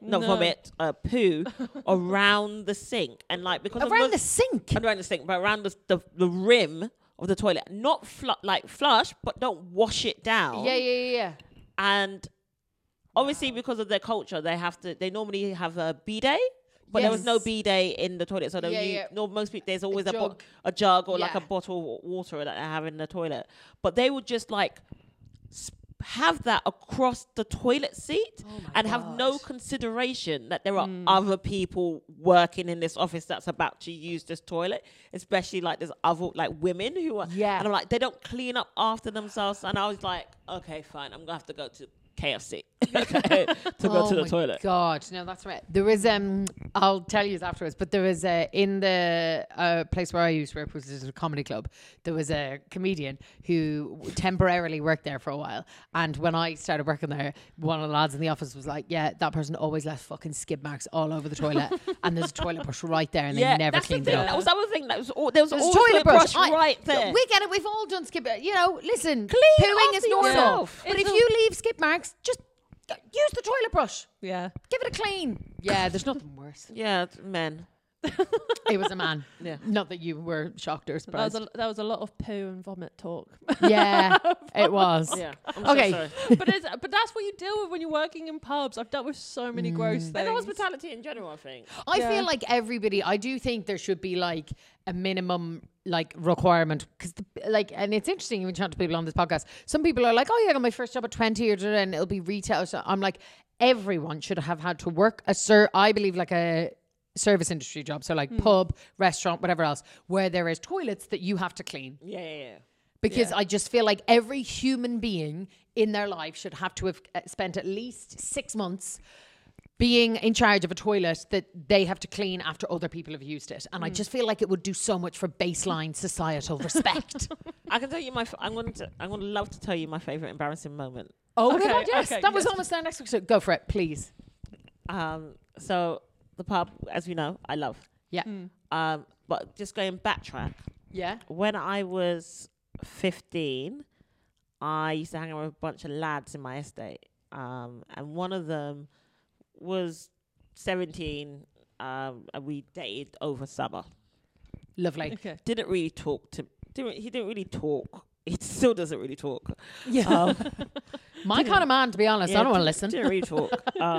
poo around the sink. And like, because Around the sink? around the sink, but around the rim of the toilet, not flush, but don't wash it down. Yeah. And obviously, because of their culture, they normally have a bidet, but there was no bidet in the toilet. So most people, there's always a jug or like a bottle of water that they have in the toilet. But they would just like have that across the toilet seat and have no consideration that there are other people working in this office that's about to use this toilet, especially like there's other like women who are, and I'm like, they don't clean up after themselves. And I was like, okay, fine, I'm gonna have to go to KFC to go to the toilet. God, no, that's right. There was I'll tell you afterwards, but there was in the place where I used to work, which is a comedy club, there was a comedian who temporarily worked there for a while. And when I started working there, one of the lads in the office was like, yeah, that person always left fucking skid marks all over the toilet. And there's a toilet brush right there, and they never cleaned it up. That was the other thing. There was always a toilet brush right there. We get it. We've all done skid marks. You know, listen, Clean pooing is normal. yourself. But if you leave skid marks, just use the toilet brush. Yeah. Give it a clean. Yeah, there's nothing worse. Yeah, men. It was a man. Yeah. Not that you were shocked or surprised. That was a lot of poo and vomit talk. Yeah, it was. Yeah. Okay. So sorry. but that's what you deal with when you're working in pubs. I've dealt with so many gross things. And the hospitality in general, I think. I feel like I do think there should be like a minimum like requirement, because and it's interesting when you chat to people on this podcast. Some people are like, oh yeah, I got my first job at 20 and it'll be retail. So I'm like, everyone should have had to work I believe like a service industry job, so like pub, restaurant, whatever else, where there is toilets that you have to clean. Yeah. Because I just feel like every human being in their life should have to have spent at least 6 months being in charge of a toilet that they have to clean after other people have used it. And I just feel like it would do so much for baseline societal respect. I can tell you I'm going to love to tell you my favorite embarrassing moment. Oh my God, yes. That was almost our next week. So go for it, please. So the pub, as we know, I love. Yeah. But just going backtrack. Yeah. When I was 15, I used to hang out with a bunch of lads in my estate. And one of them was 17, and we dated over summer. Lovely. Okay. Didn't really talk to he didn't really talk. He still doesn't really talk. Yeah. My kind of man, to be honest. I don't want to listen. Didn't really talk.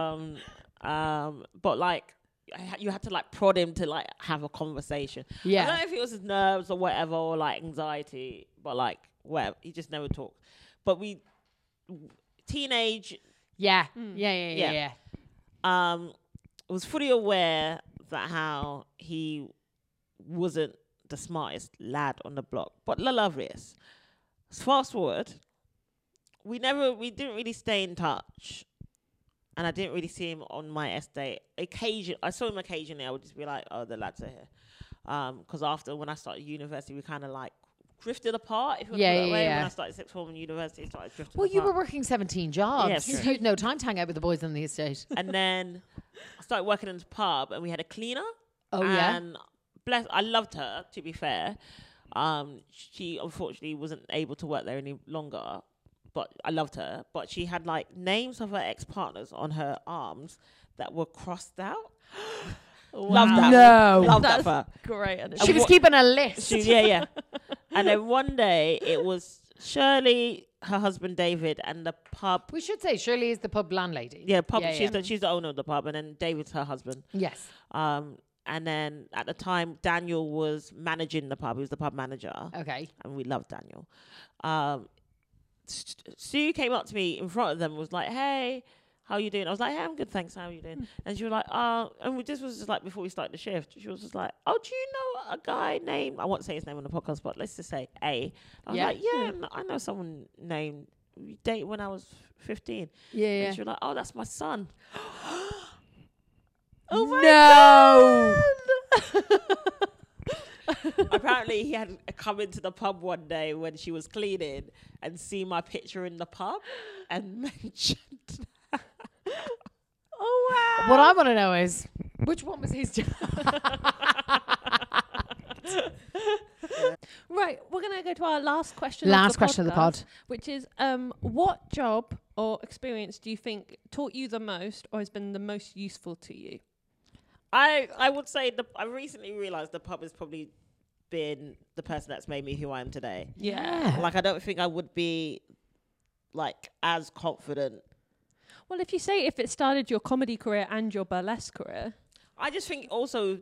But like, you had to like prod him to like have a conversation. Yeah. I don't know if it was his nerves or whatever, or like anxiety, but like whatever. He just never talked. But teenage, Yeah. Yeah. was fully aware that how he wasn't the smartest lad on the block, but the loveliest. Fast forward, we didn't really stay in touch, and I didn't really see him on my estate. I saw him occasionally. I would just be like, "Oh, the lads are here," because after when I started university, we kind of like drifted apart. If you want to put it that way. When I started sixth form in university, it started drifting. Well, apart. you were working 17 jobs. Yes, You true. had no time to hang out with the boys on the estate. And then I started working in the pub, and we had a cleaner. Oh, yeah? And I loved her, to be fair. She unfortunately wasn't able to work there any longer, but I loved her. But she had like names of her ex-partners on her arms that were crossed out. Love that. No. Love That's that for her. great. And She was keeping a list. Yeah. And then one day it was Shirley, her husband David, and the pub. We should say Shirley is the pub landlady. Yeah, pub. Yeah, she's yeah. she's the owner of the pub, and then David's her husband. Yes. And then at the time, Daniel was managing the pub. He was the pub manager. Okay. And we loved Daniel. Sue came up to me in front of them and was like, "Hey, how you doing?" I was like, "Hey, I'm good, thanks. How are you doing?" And she was like, this was just like before we started the shift. She was just like, "Oh, do you know a guy named," I won't say his name on the podcast, but let's just say A. I was like, "Yeah, I know someone named, we dated when I was 15. Yeah. And she was like, "Oh, that's my son." Oh my God. Apparently he had come into the pub one day when she was cleaning and see my picture in the pub and mentioned that. oh wow. What I want to know is, which one was his job? Right, we're gonna go to our last question. Last of the question of the pod. podcast, which is, what job or experience do you think taught you the most, or has been the most useful to you? I would say I recently realised the pub has probably been the person that's made me who I am today. Yeah. Like, I don't think I would be like as confident. Well, if it started your comedy career and your burlesque career. I just think also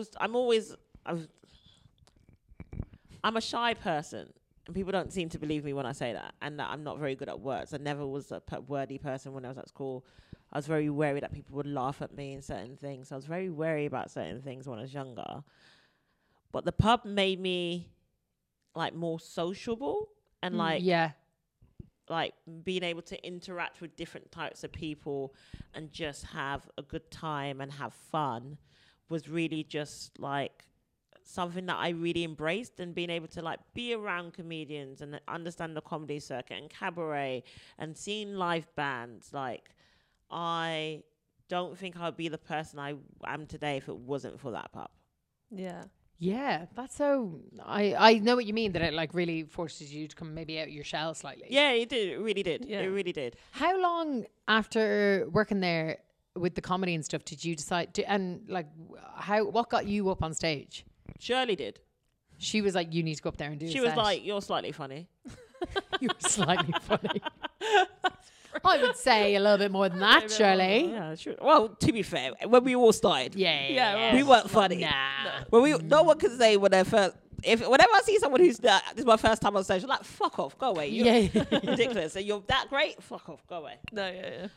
I'm a shy person, and people don't seem to believe me when I say that, and that I'm not very good at words. I never was a wordy person when I was at school. I was very wary that people would laugh at me in certain things. I was very wary about certain things when I was younger. But the pub made me like more sociable and like being able to interact with different types of people and just have a good time and have fun was really just like something that I really embraced, and being able to like be around comedians and understand the comedy circuit and cabaret and seeing live bands. Like, I don't think I'd be the person I am today if it wasn't for that pub. Yeah. Yeah, that's so. I know what you mean, that it like really forces you to come maybe out of your shell slightly. Yeah, it did. It really did. Yeah. It really did. How long after working there with the comedy and stuff did you decide to, and like what got you up on stage? Shirley did. She was like, "You need to go up there and do." She a was set." like, "You're slightly funny." "You're slightly funny." I would say a little bit more than that, Shirley. Yeah, sure. Well, to be fair, when we all started, Yeah. we weren't funny. Nah. When no one can say when they're first. Whenever I see someone who's this is my first time on stage, I'm like, fuck off, go away. You're ridiculous. So you're that great? Fuck off, go away. No, yeah.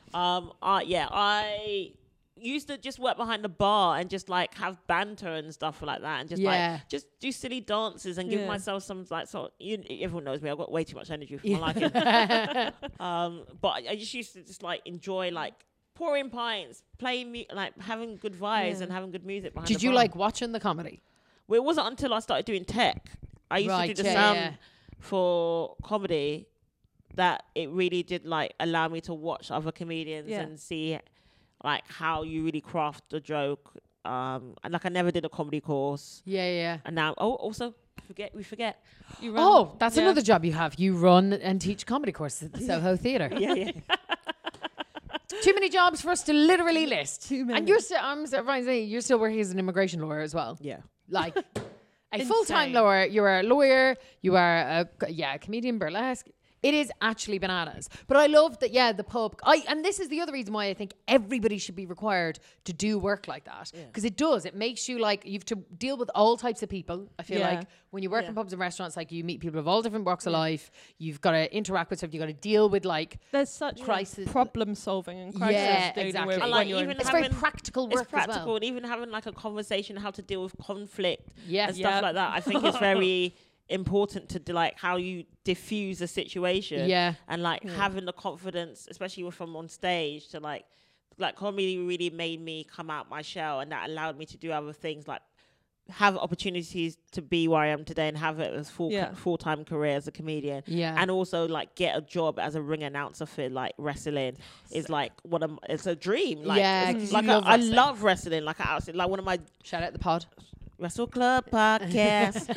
I used to just work behind the bar and just like have banter and stuff like that, and just like just do silly dances and give myself some like everyone knows me, I've got way too much energy for my liking. But I just used to just like enjoy like pouring pints, playing like having good vibes and having good music behind Did the you bar. like watching the comedy? Well, it wasn't until I started doing tech. I used to do the sound for comedy that it really did like allow me to watch other comedians and see like how you really craft a joke. And like I never did a comedy course. Yeah. And now, also we forget. You run, Oh, that's another job you have. You run and teach comedy courses at the Soho Theatre. Yeah. Too many jobs for us to literally list. Too many. And you're still, I'm surprised you're still working as an immigration lawyer as well. Yeah. Like, full-time Insane. lawyer. You are a lawyer. You are a comedian, burlesque. It is actually bananas. But I love that, the pub. And this is the other reason why I think everybody should be required to do work like that. Because it does. It makes you like, you have to deal with all types of people. I feel like when you work in pubs and restaurants, like you meet people of all different walks of life. You've got to interact with stuff. You've got to deal with like There's such crisis. problem solving and crisis dealing exactly. with And, when like, you're in even It's having- very practical work It's practical, as well. and even having like a conversation how to deal with conflict Yes. and stuff Yeah. like that. I think it's very important to like how you diffuse a situation. Yeah. And like having the confidence, especially if I'm on stage, to like comedy really made me come out my shell, and that allowed me to do other things, like have opportunities to be where I am today and have it as full-time career as a comedian. Yeah. And also like get a job as a ring announcer for like wrestling is like it's a dream. Like, Yeah, it's 'cause like you love I wrestling. love wrestling. Like like one of my Shout out the pod. Wrestle Club podcast.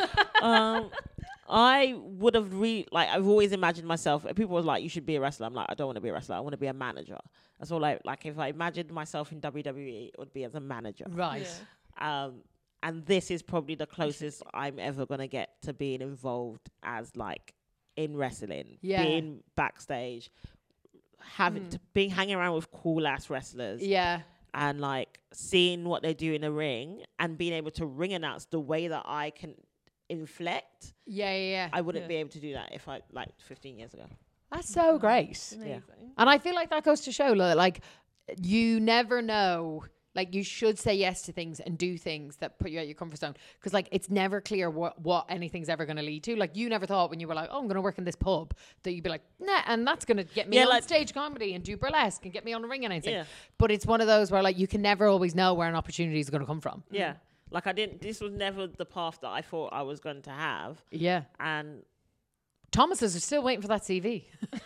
I would have I've always imagined myself. People were like, "You should be a wrestler." I'm like, I don't want to be a wrestler. I want to be a manager. That's all. Like if I imagined myself in WWE, it would be as a manager. Right. And this is probably the closest I'm ever gonna get to being involved as like in wrestling. Yeah. Being backstage, hanging around with cool ass wrestlers. Yeah. And like seeing what they do in the ring and being able to ring announce the way that I can inflect. Yeah. I wouldn't be able to do that if I 15 years ago. That's so great. Amazing. And I feel like that goes to show, like, you never know. Like, you should say yes to things and do things that put you out your comfort zone. Because, like, it's never clear what anything's ever going to lead to. Like, you never thought when you were like, oh, I'm going to work in this pub, that you'd be like, nah, and that's going to get me on stage comedy and do burlesque and get me on the ring and anything. Yeah. But it's one of those where, like, you can never always know where an opportunity is going to come from. Yeah. Like this was never the path that I thought I was going to have. Yeah. And Thomas's are still waiting for that CV.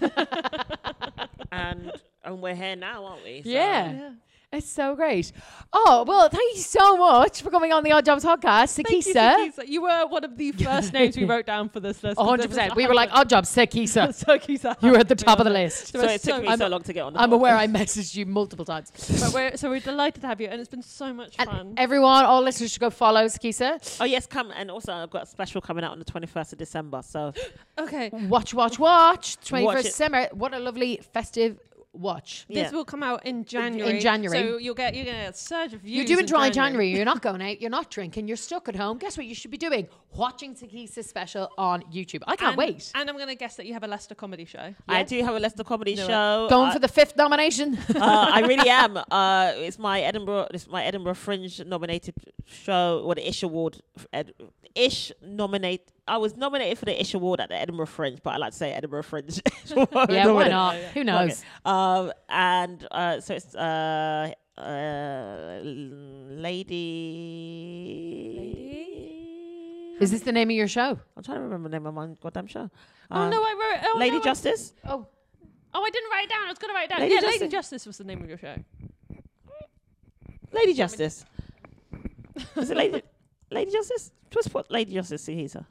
and we're here now, aren't we? So Yeah. It's so great. Oh, well, thank you so much for coming on the Odd Jobs podcast, Thank you, Sakisa. Sakisa. You were one of the first names we wrote down for this list. 100%. We were like, Odd Jobs, Sakisa. Sakisa. You were at the top of the list. So it took me so long to get on the I'm podcast. aware I messaged you multiple times. But we're delighted to have you, and it's been so much fun. And everyone, all listeners should go follow Sakisa. Oh yes, come, and also I've got a special coming out on the 21st of December. So Okay. Watch. 21st Watch it. December. What a lovely festive watch. This will come out in January. In January. So you're gonna get a surge of views. You're doing in dry January. You're not going out. You're not drinking. You're stuck at home. Guess what you should be doing? Watching Sakisa's special on YouTube. I can't wait. And I'm going to guess that you have a Leicester comedy show. I do have a Leicester comedy show. Going for the 5th nomination. I really am. It's my Edinburgh Fringe nominated show, or the Ish Award. I was nominated for the Ish Award at the Edinburgh Fringe, but I like to say Edinburgh Fringe. Yeah, why not? Who knows? Okay. So it's Lady. Is this the name of your show? I'm trying to remember the name of my goddamn show. Oh no, I wrote it. Oh, Lady no, Justice. Oh, I didn't write it down. I was going to write it down. Lady Lady Justice. Justice was the name of your show. Lady Justice. Is it Lady Justice? Just put Lady Justice Sakisa.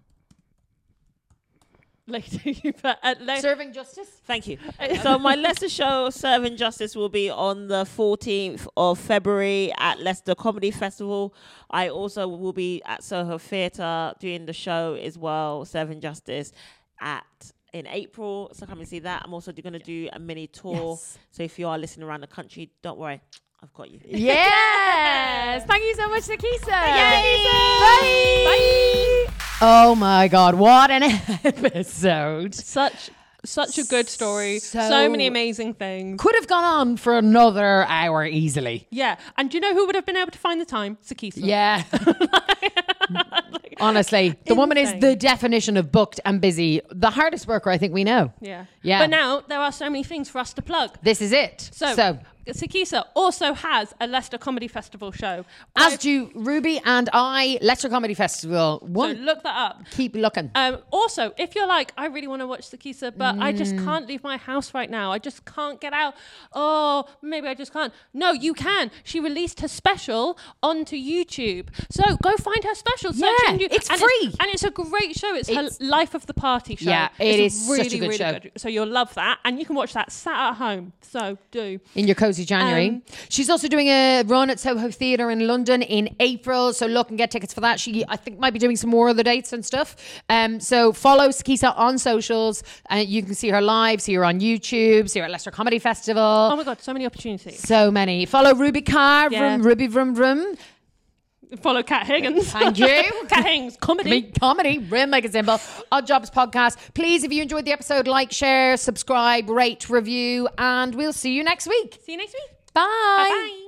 Lady. Serving Justice? Thank you. So my Leicester show, Serving Justice, will be on the 14th of February at Leicester Comedy Festival. I also will be at Soho Theatre doing the show as well, Serving Justice, in April. So come and see that. I'm also going to do a mini tour. Yes. So if you are listening around the country, don't worry. I've got you. Yes. Thank you so much, Sakisa. Yay. Bye. Oh my God, what an episode. Such a good story. So- So many amazing things. Could have gone on for another hour easily. Yeah. And do you know who would have been able to find the time? Sakisa. Yeah. Honestly, the woman is insane. the definition of booked and busy. The hardest worker I think we know. Yeah. Yeah. But now there are so many things for us to plug. This is it. So Sakisa also has a Leicester Comedy Festival show. as do Ruby and I, Leicester Comedy Festival. So One, look that up. keep looking. Also, if you're like, I really want to watch Sakisa, but I just can't leave my house right now. I just can't get out. Oh, maybe I just can't. No, you can. She released her special onto YouTube. So go find her special. Search Yeah, on YouTube. it's And free. and it's a great show. It's It's- her Life of the Party show. Yeah, it it's is such a good show. So you'll love that. And you can watch that sat at home. So do. In your cozy Cozy January. She's also doing a run at Soho Theatre in London in April. So look and get tickets for that. She, I think, might be doing some more other dates and stuff. So follow Sakisa on socials. You can see her live, see her on YouTube, see her at Leicester Comedy Festival. Oh my God, so many opportunities. So many. Follow Ruby Carr from Ruby Vroom Vroom. Follow Kat Higgins. Thank you. Kat Higgins, comedy. Rim like a symbol. Odd Jobs Podcast. Please, if you enjoyed the episode, like, share, subscribe, rate, review, and we'll see you next week. See you next week. Bye. Bye-bye.